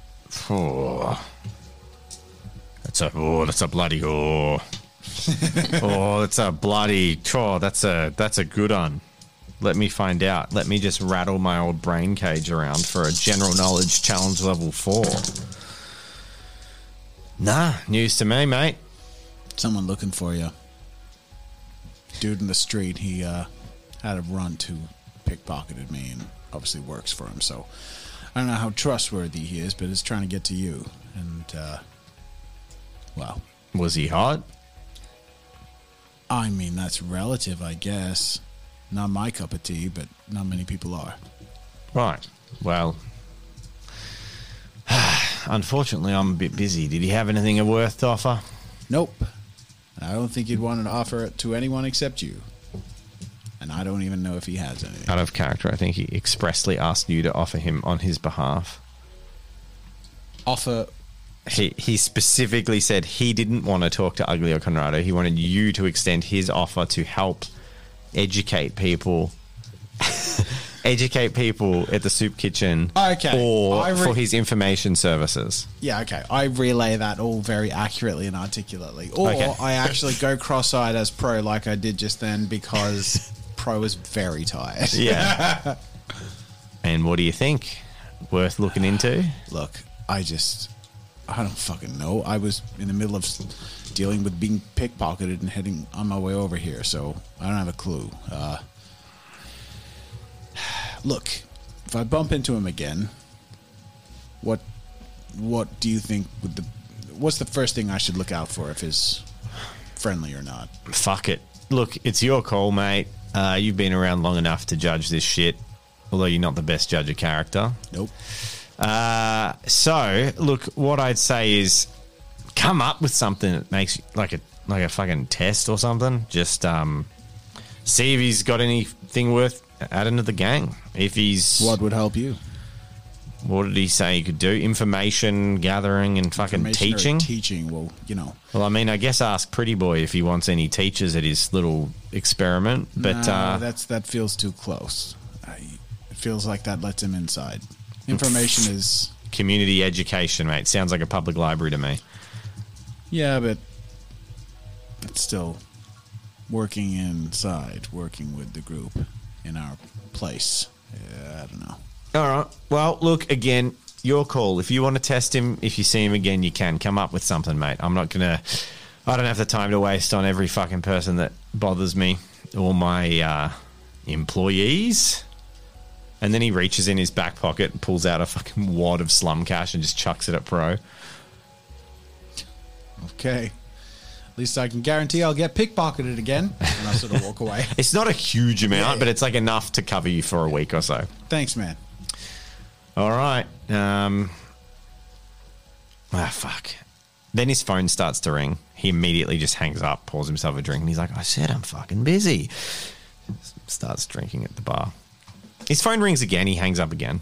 That's a bloody that's a bloody that's a good one. Let me find out. Let me just rattle my old brain cage around for a general knowledge challenge level 4. Nah, news to me, mate. Someone looking for you. Dude in the street, he had a runt who pickpocketed me and obviously works for him, so I don't know how trustworthy he is, but he's trying to get to you. And, well, Was he hot? I mean, that's relative, I guess. Not my cup of tea, but not many people are. Right. Well, unfortunately, I'm a bit busy. Did he have anything of worth to offer? Nope. I don't think he'd want to offer it to anyone except you. And I don't even know if he has anything. Out of character, I think he expressly asked you to offer him on his behalf. Offer... He specifically said he didn't want to talk to Ugly or Conrado. He wanted you to extend his offer to help educate people at the soup kitchen. Okay. Or for his information services. Yeah, okay. I relay that all very accurately and articulately. Or Okay. I actually go cross-eyed as Pro like I did just then because Pro is very tired. Yeah. And what do you think? Worth looking into? Look, I don't fucking know. I was in the middle of dealing with being pickpocketed and heading on my way over here, so I don't have a clue. Look, if I bump into him again, what do you think what's the first thing I should look out for if he's friendly or not? Fuck it. Look, it's your call, mate. You've been around long enough to judge this shit, although you're not the best judge of character. Nope. So, look, what I'd say is come up with something that makes like a fucking test or something. Just see if he's got anything worth adding to the gang. If he's... What would help you? What did he say he could do? Information gathering and fucking Information or teaching? Teaching, well, you know. Well, I mean, I guess ask Pretty Boy if he wants any teachers at his little experiment. But No, that feels too close. It feels like that lets him inside. Information is... community education, mate. Sounds like a public library to me. Yeah, but it's still working inside, working with the group in our place. Yeah, I don't know. All right. Well, look, again, your call. If you want to test him, if you see him again, you can. Come up with something, mate. I don't have the time to waste on every fucking person that bothers me or my employees. And then he reaches in his back pocket and pulls out a fucking wad of slum cash and just chucks it at Pro. Okay. At least I can guarantee I'll get pickpocketed again. And I'll sort of walk away. It's not a huge amount, but it's like enough to cover you for a week or so. Thanks, man. All right. Fuck. Then his phone starts to ring. He immediately just hangs up, pours himself a drink, and he's like, I said I'm fucking busy. Starts drinking at the bar. His phone rings again. He hangs up again.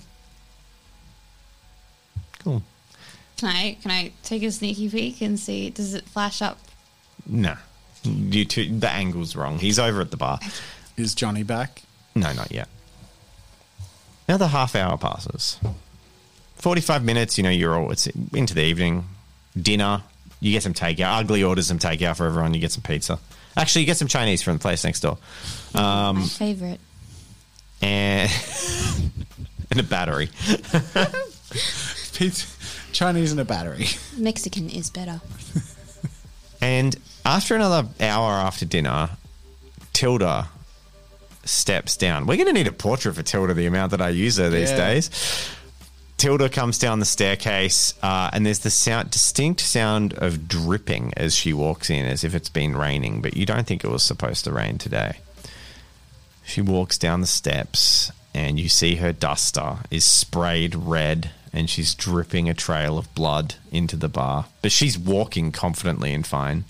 Cool. Can I take a sneaky peek and see, does it flash up? No. The angle's wrong. He's over at the bar. Is Johnny back? No, not yet. Another half hour passes. 45 minutes, it's into the evening. Dinner. You get some takeout. Ugly orders some takeout for everyone. You get some pizza. Actually, you get some Chinese from the place next door. My favourite. And a battery. Pizza, Chinese and a battery. Mexican is better. And after another hour after dinner, Tilda steps down. We're going to need a portrait for Tilda, the amount that I use her these days. Tilda comes down the staircase, and there's the distinct sound of dripping as she walks in, as if it's been raining, but you don't think it was supposed to rain today. She walks down the steps, and you see her duster is sprayed red, and she's dripping a trail of blood into the bar. But she's walking confidently and fine.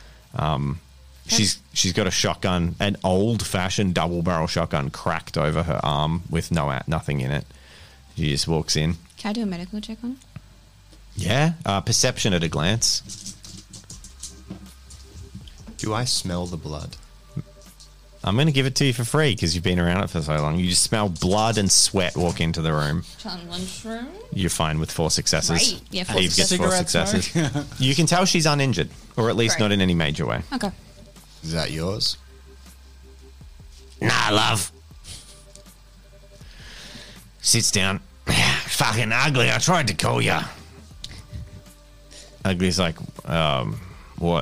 She's got a shotgun, an old-fashioned double-barrel shotgun, cracked over her arm with nothing in it. She just walks in. Can I do a medical check on it? Yeah, perception at a glance. Do I smell the blood? I'm going to give it to you for free because you've been around it for so long. You just smell blood and sweat walk into the room. Lunchroom. You're fine with 4 successes. Right. Yeah, 4 Eve gets 4 Cigarette successes. smoke. You can tell she's uninjured, or at least Great. not in any major way. Okay. Is that yours? Nah, love. Sits down. Fucking Ugly, I tried to call you. Ugly's like, what?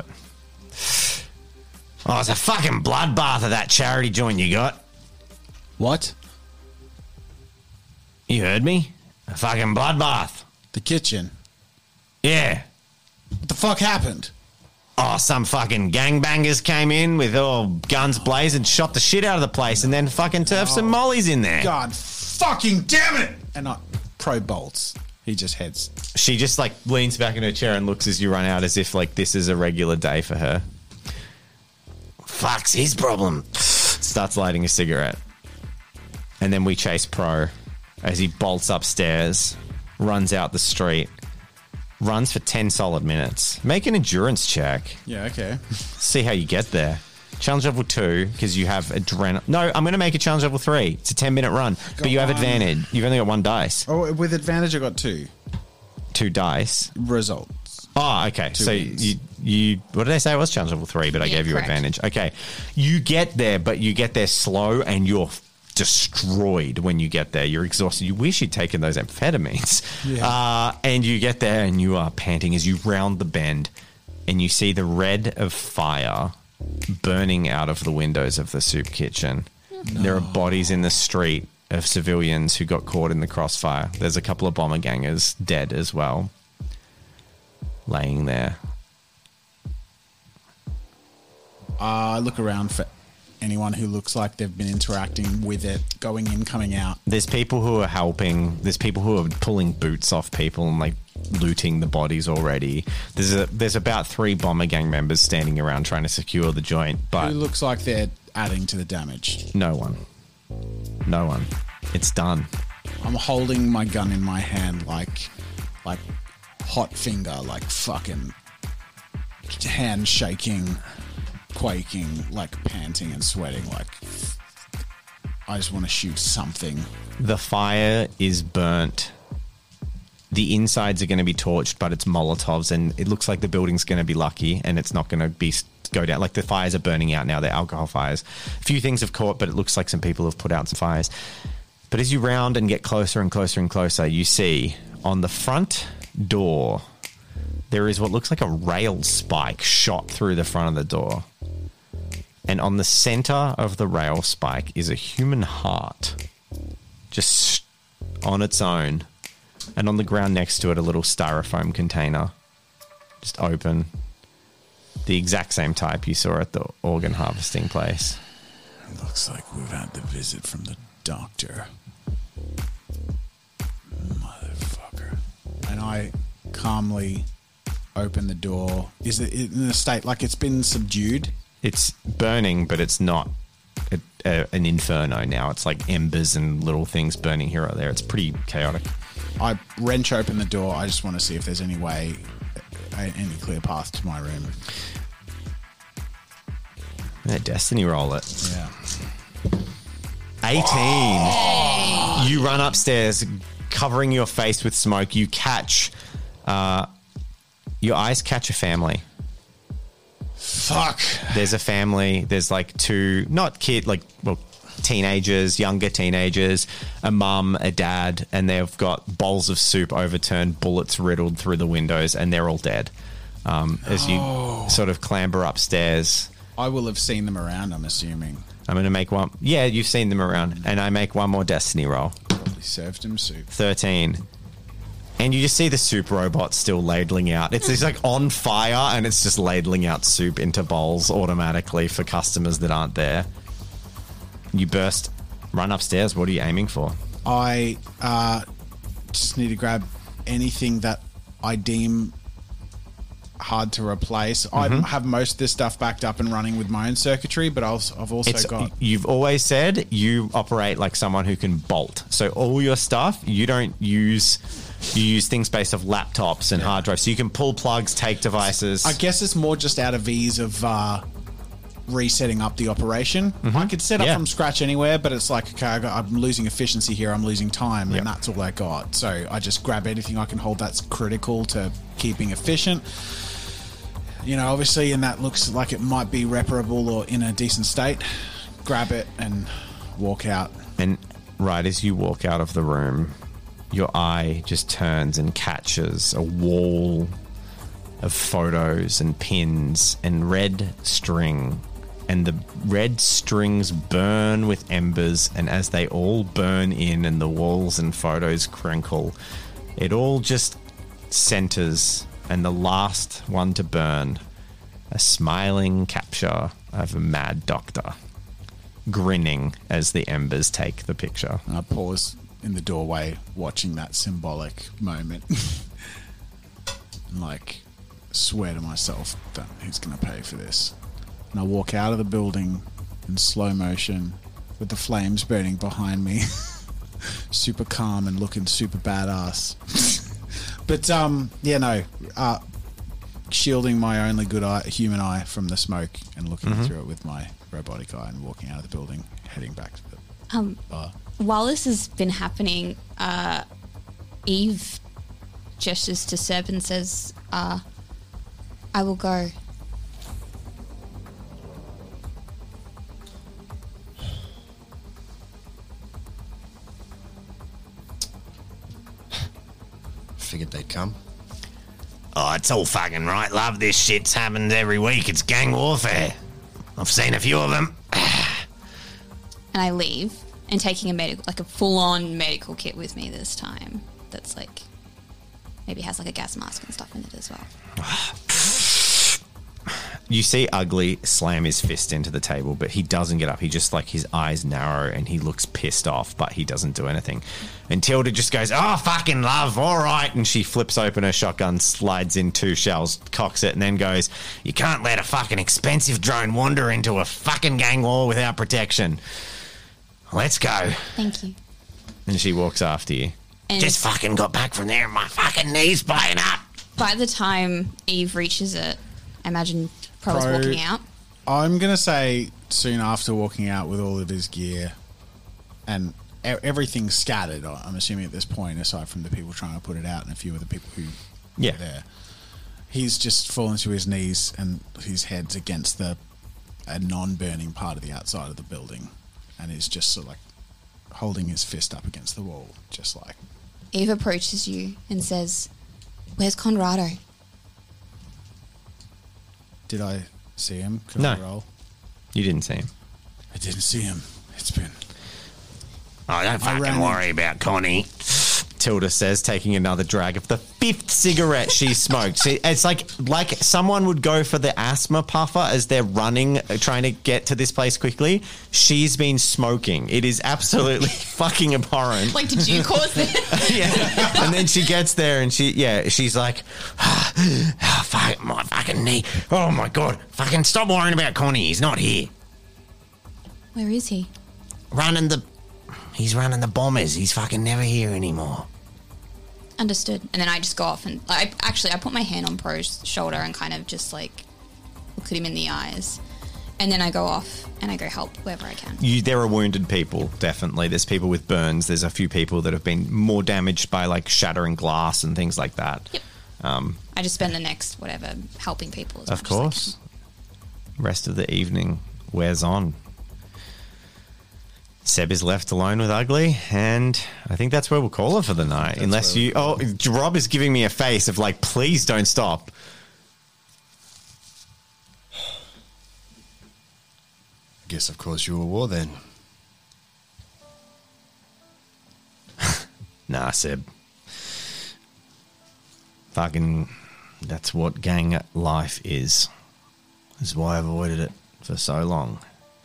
Oh, it's a fucking bloodbath of that charity joint you got. What? You heard me? A fucking bloodbath. The kitchen. Yeah. What the fuck happened? Oh, some fucking gangbangers came in with all guns blazing, shot the shit out of the place, and then fucking turfed some mollies in there. God fucking damn it! And Pro bolts. He just heads. She just like leans back in her chair and looks as you run out as if like this is a regular day for her. Fuck's his problem. Starts lighting a cigarette. And then we chase Pro as he bolts upstairs, runs out the street, runs for 10 solid minutes. Make an endurance check. Yeah, okay. See how you get there. Challenge level 2, because you have adrenaline. No, I'm going to make it challenge level 3. It's a 10-minute run, but you have advantage. You've only got 1 dice. Oh, with advantage, I got 2 dice. results. Oh, okay. So wins. you what did I say? It was challenge level 3, but I Yeah, gave you correct. advantage. Okay. You get there, but you get there slow and you're destroyed when you get there. You're exhausted. You wish you'd taken those amphetamines. Yeah. And you get there and you are panting as you round the bend and you see the red of fire burning out of the windows of the soup kitchen. No. There are bodies in the street of civilians who got caught in the crossfire. There's a couple of bomber gangers dead as well, laying there. I look around for anyone who looks like they've been interacting with it, going in, coming out. There's people who are helping. There's people who are pulling boots off people and like looting the bodies already. There's about 3 bomber gang members standing around trying to secure the joint, but Who looks like they're adding to the damage. no one. It's done. I'm holding my gun in my hand like hot finger, like fucking hand shaking, quaking, like panting and sweating, like I just want to shoot something. The fire is burnt. The insides are going to be torched, but it's Molotovs, and it looks like the building's going to be lucky, and it's not going to go down. Like the fires are burning out now. They're alcohol fires. A few things have caught, but it looks like some people have put out some fires. But as you round and get closer and closer and closer, you see on the front door there is what looks like a rail spike shot through the front of the door. And on the center of the rail spike is a human heart, just on its own. And on the ground next to it, a little styrofoam container, just open. The exact same type you saw at the organ harvesting place. Looks like we've had the visit from the doctor. Motherfucker. And I calmly open the door. Is it in a state like it's been subdued? It's burning, but it's not an inferno now. It's like embers and little things burning here or there. It's pretty chaotic. I wrench open the door. I just want to see if there's any way, any clear path to my room. Yeah, destiny roll it. Yeah. 18. You run upstairs, covering your face with smoke. You catch, your eyes catch a family. Fuck. There's a family. There's like 2, not teenagers, younger teenagers, a mum, a dad, and they've got bowls of soup overturned, bullets riddled through the windows, and they're all dead. As you sort of clamber upstairs. I will have seen them around, I'm assuming. I'm going to make one. Yeah, you've seen them around. And I make one more destiny roll. They served him soup. 13. And you just see the soup robot still ladling out. It's like on fire, and it's just ladling out soup into bowls automatically for customers that aren't there. You run upstairs. What are you aiming for? I just need to grab anything that I deem hard to replace. I have most of this stuff backed up and running with my own circuitry, but I've also got... You've always said you operate like someone who can bolt. So all your stuff, you don't use... You use things based off laptops and hard drives. So you can pull plugs, take devices. I guess it's more just out of ease of resetting up the operation. I could set up from scratch anywhere, but it's like, okay, I'm losing efficiency here, I'm losing time, and that's all I got. So I just grab anything I can hold that's critical to keeping efficient. You know, obviously, and that looks like it might be reparable or in a decent state. Grab it and walk out. And right as you walk out of the room, your eye just turns and catches a wall of photos and pins and red string and the red strings burn with embers, and as they all burn in and the walls and photos crinkle, it all just centers, and the last one to burn, a smiling capture of a mad doctor, grinning as the embers take the picture. And I pause in the doorway watching that symbolic moment. And like, swear to myself that he's going to pay for this. And I walk out of the building in slow motion with the flames burning behind me. Super calm and looking super badass. But, shielding my only good eye, human eye from the smoke and looking through it with my robotic eye and walking out of the building, heading back to the bar. While this has been happening, Eve gestures to Seb and says, I will go. Figured they'd come. Oh, it's all fucking right, love. This shit's happened every week. It's gang warfare. I've seen a few of them. And I leave, and taking a full-on medical kit with me this time. That's like, maybe has like a gas mask and stuff in it as well. You see Ugly slam his fist into the table, but he doesn't get up. He just, like, his eyes narrow and he looks pissed off, but he doesn't do anything. And Tilda just goes, oh, fucking love, all right. And she flips open her shotgun, slides in 2 shells, cocks it, and then goes, you can't let a fucking expensive drone wander into a fucking gang war without protection. Let's go. Thank you. And she walks after you. And Just fucking got back from there and my fucking knee's playing up. by the time Eve reaches it, I imagine Pro's walking out. I'm going to say soon after walking out with all of his gear and everything scattered, I'm assuming at this point, aside from the people trying to put it out and a few of the people who were there, he's just fallen to his knees and his head's against a non-burning part of the outside of the building, and he's just sort of like holding his fist up against the wall, just like... Eve approaches you and says, "Where's Conrado?" Did I see him? No. Roll? You didn't see him. I didn't see him. It's been... Oh, don't fucking worry about Connie, Tilda says, taking another drag of the 5th cigarette she smoked. See, it's like someone would go for the asthma puffer as they're running, trying to get to this place quickly. She's been smoking. It is absolutely fucking abhorrent. Like, did you cause it? Yeah. And then she gets there and she's like, fuck, my fucking knee. Oh my God. Fucking stop worrying about Connie. He's not here. Where is he? He's running the bombers. He's fucking never here anymore. Understood. And then I just go off and I put my hand on Pro's shoulder and kind of just like look at him in the eyes. And then I go off and I go help wherever I can. There are wounded people, definitely. There's people with burns. There's a few people that have been more damaged by like shattering glass and things like that. Yep. I just spend the next whatever helping people as Of much as I course. can. Rest of the evening wears on. Seb is left alone with Ugly, and I think that's where we'll call it for the night. Unless you... Oh, Rob is giving me a face of like, please don't stop. Guess I've caused you a war then. Nah, Seb. Fucking... That's what gang life is. This is why I've avoided it for so long.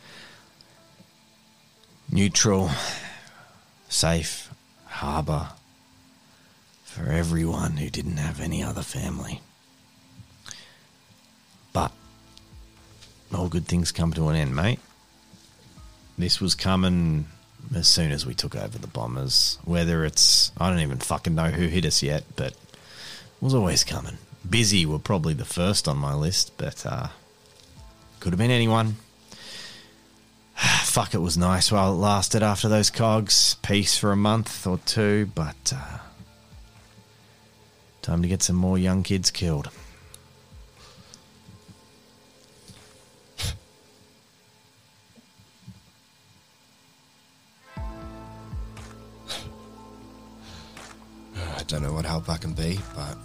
Neutral, safe harbour for everyone who didn't have any other family. But all good things come to an end, mate. This was coming as soon as we took over the bombers. Whether it's... I don't even fucking know who hit us yet, but it was always coming. Busy were probably the first on my list, but could have been anyone. Fuck, it was nice while it lasted after those cogs. Peace for a month or two, but time to get some more young kids killed. I don't know what help I can be, but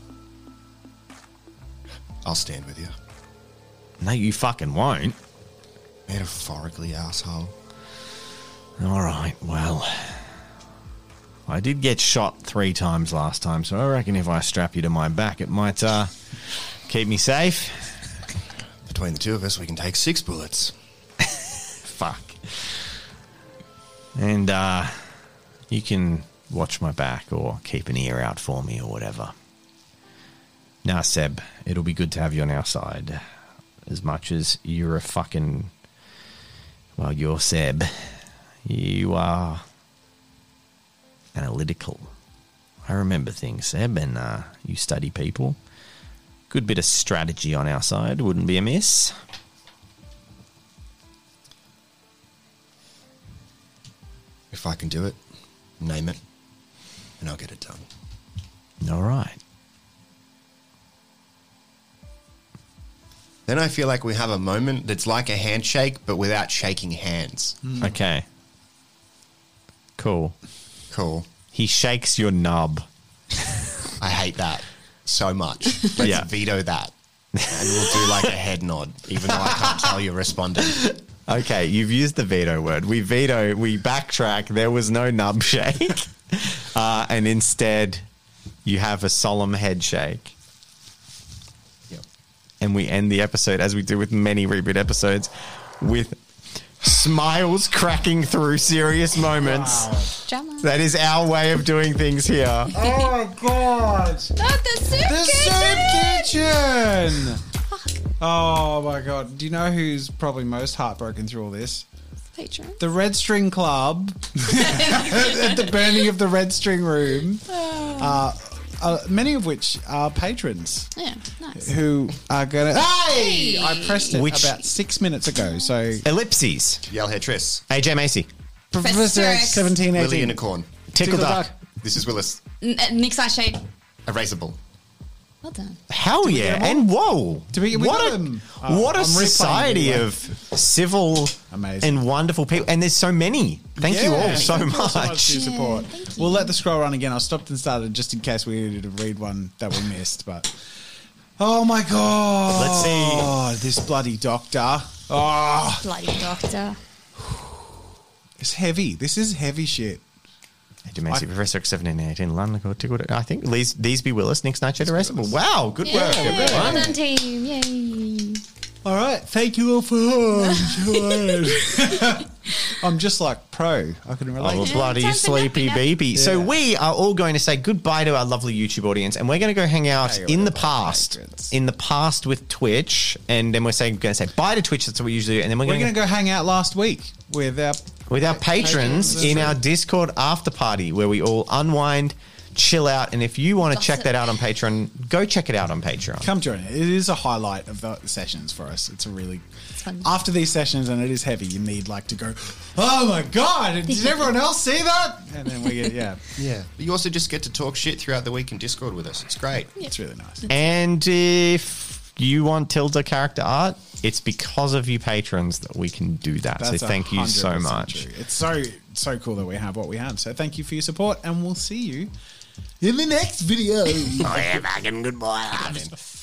I'll stand with you. No, you fucking won't. Metaphorically, asshole. All right, well, I did get shot 3 times last time, so I reckon if I strap you to my back, it might keep me safe. Between the two of us, we can take 6 bullets. Fuck. And you can watch my back or keep an ear out for me or whatever. Now, Seb, it'll be good to have you on our side. As much as you're a fucking... Well, you're Seb. You are analytical. I remember things, Seb, and you study people. Good bit of strategy on our side wouldn't be amiss. If I can do it, name it, and I'll get it done. All right. Then I feel like we have a moment that's like a handshake, but without shaking hands. Okay. Cool. Cool. He shakes your nub. I hate that so much. Let's Yeah. veto that. And we'll do like a head nod, even though I can't tell you're responding. Okay, you've used the veto word. We backtrack. There was no nub shake. And instead, you have a solemn head shake. Yep. And we end the episode, as we do with many Reboot episodes, with smiles cracking through serious moments. Drama. That is our way of doing things here. Oh, my God. Oh, the soup kitchen! Oh my god. Do you know who's probably most heartbroken through all this? Patron. The Red String Club at the burning of the Red String Room. Many of which are patrons Yeah, nice. who are going to... Hey! Hey! I pressed it Which- about 6 minutes ago, so... Ellipses. Yellhead Triss. AJ Macy. Professor X, 17, 18. Willy Unicorn. Tickle Duck. This is Willis. Nick Shade. Erasable. Well done. Hell yeah. them all? And whoa. We what got a, them. what a I'm replaying society it. of civil Amazing. and wonderful people. And there's so many. Thank you all so Thank you all so much for much. your support. thank you. We'll let the scroll run again. I stopped and started just in case we needed to read one that we missed. But oh my god! Let's see. Oh, this bloody doctor. Oh, Bloody doctor. it's heavy. This is heavy shit. AJ Macy, Professor X, 17, 18, London, Tickle Duck. I think these be Willis, Nick Nightshade, Erasable. Wow, good work, Well everyone. done, team. Yay. All right, thank you all for. I'm just like pro. I can relate. Oh, Yeah, bloody time for sleepy nappy beepy. So Yeah. we are all going to say goodbye to our lovely YouTube audience, and we're going to go hang out Hey, in the whatever, past, patrons. in the past with Twitch, and then we're going to say bye to Twitch. That's what we usually do, and then we're We're going going to to go hang out last week with our. with our patrons Patrons, in that's our right. Discord after party, where we all unwind, chill out, and if you want to check that out on Patreon, go check it out on Patreon. Come join it. It is a highlight of the sessions for us. It's a really. fun. After these sessions, and it is heavy, you need like to go, oh my god, did everyone else see that? And then we get, yeah, Yeah. But you also just get to talk shit throughout the week in Discord with us. It's great. it's really nice. And if you want Tilda character art, it's because of you patrons that we can do that. That's so thank you so 100% much. true. It's so cool that we have what we have. So thank you for your support, and we'll see you in the next video. Oh, yeah, fucking good boy.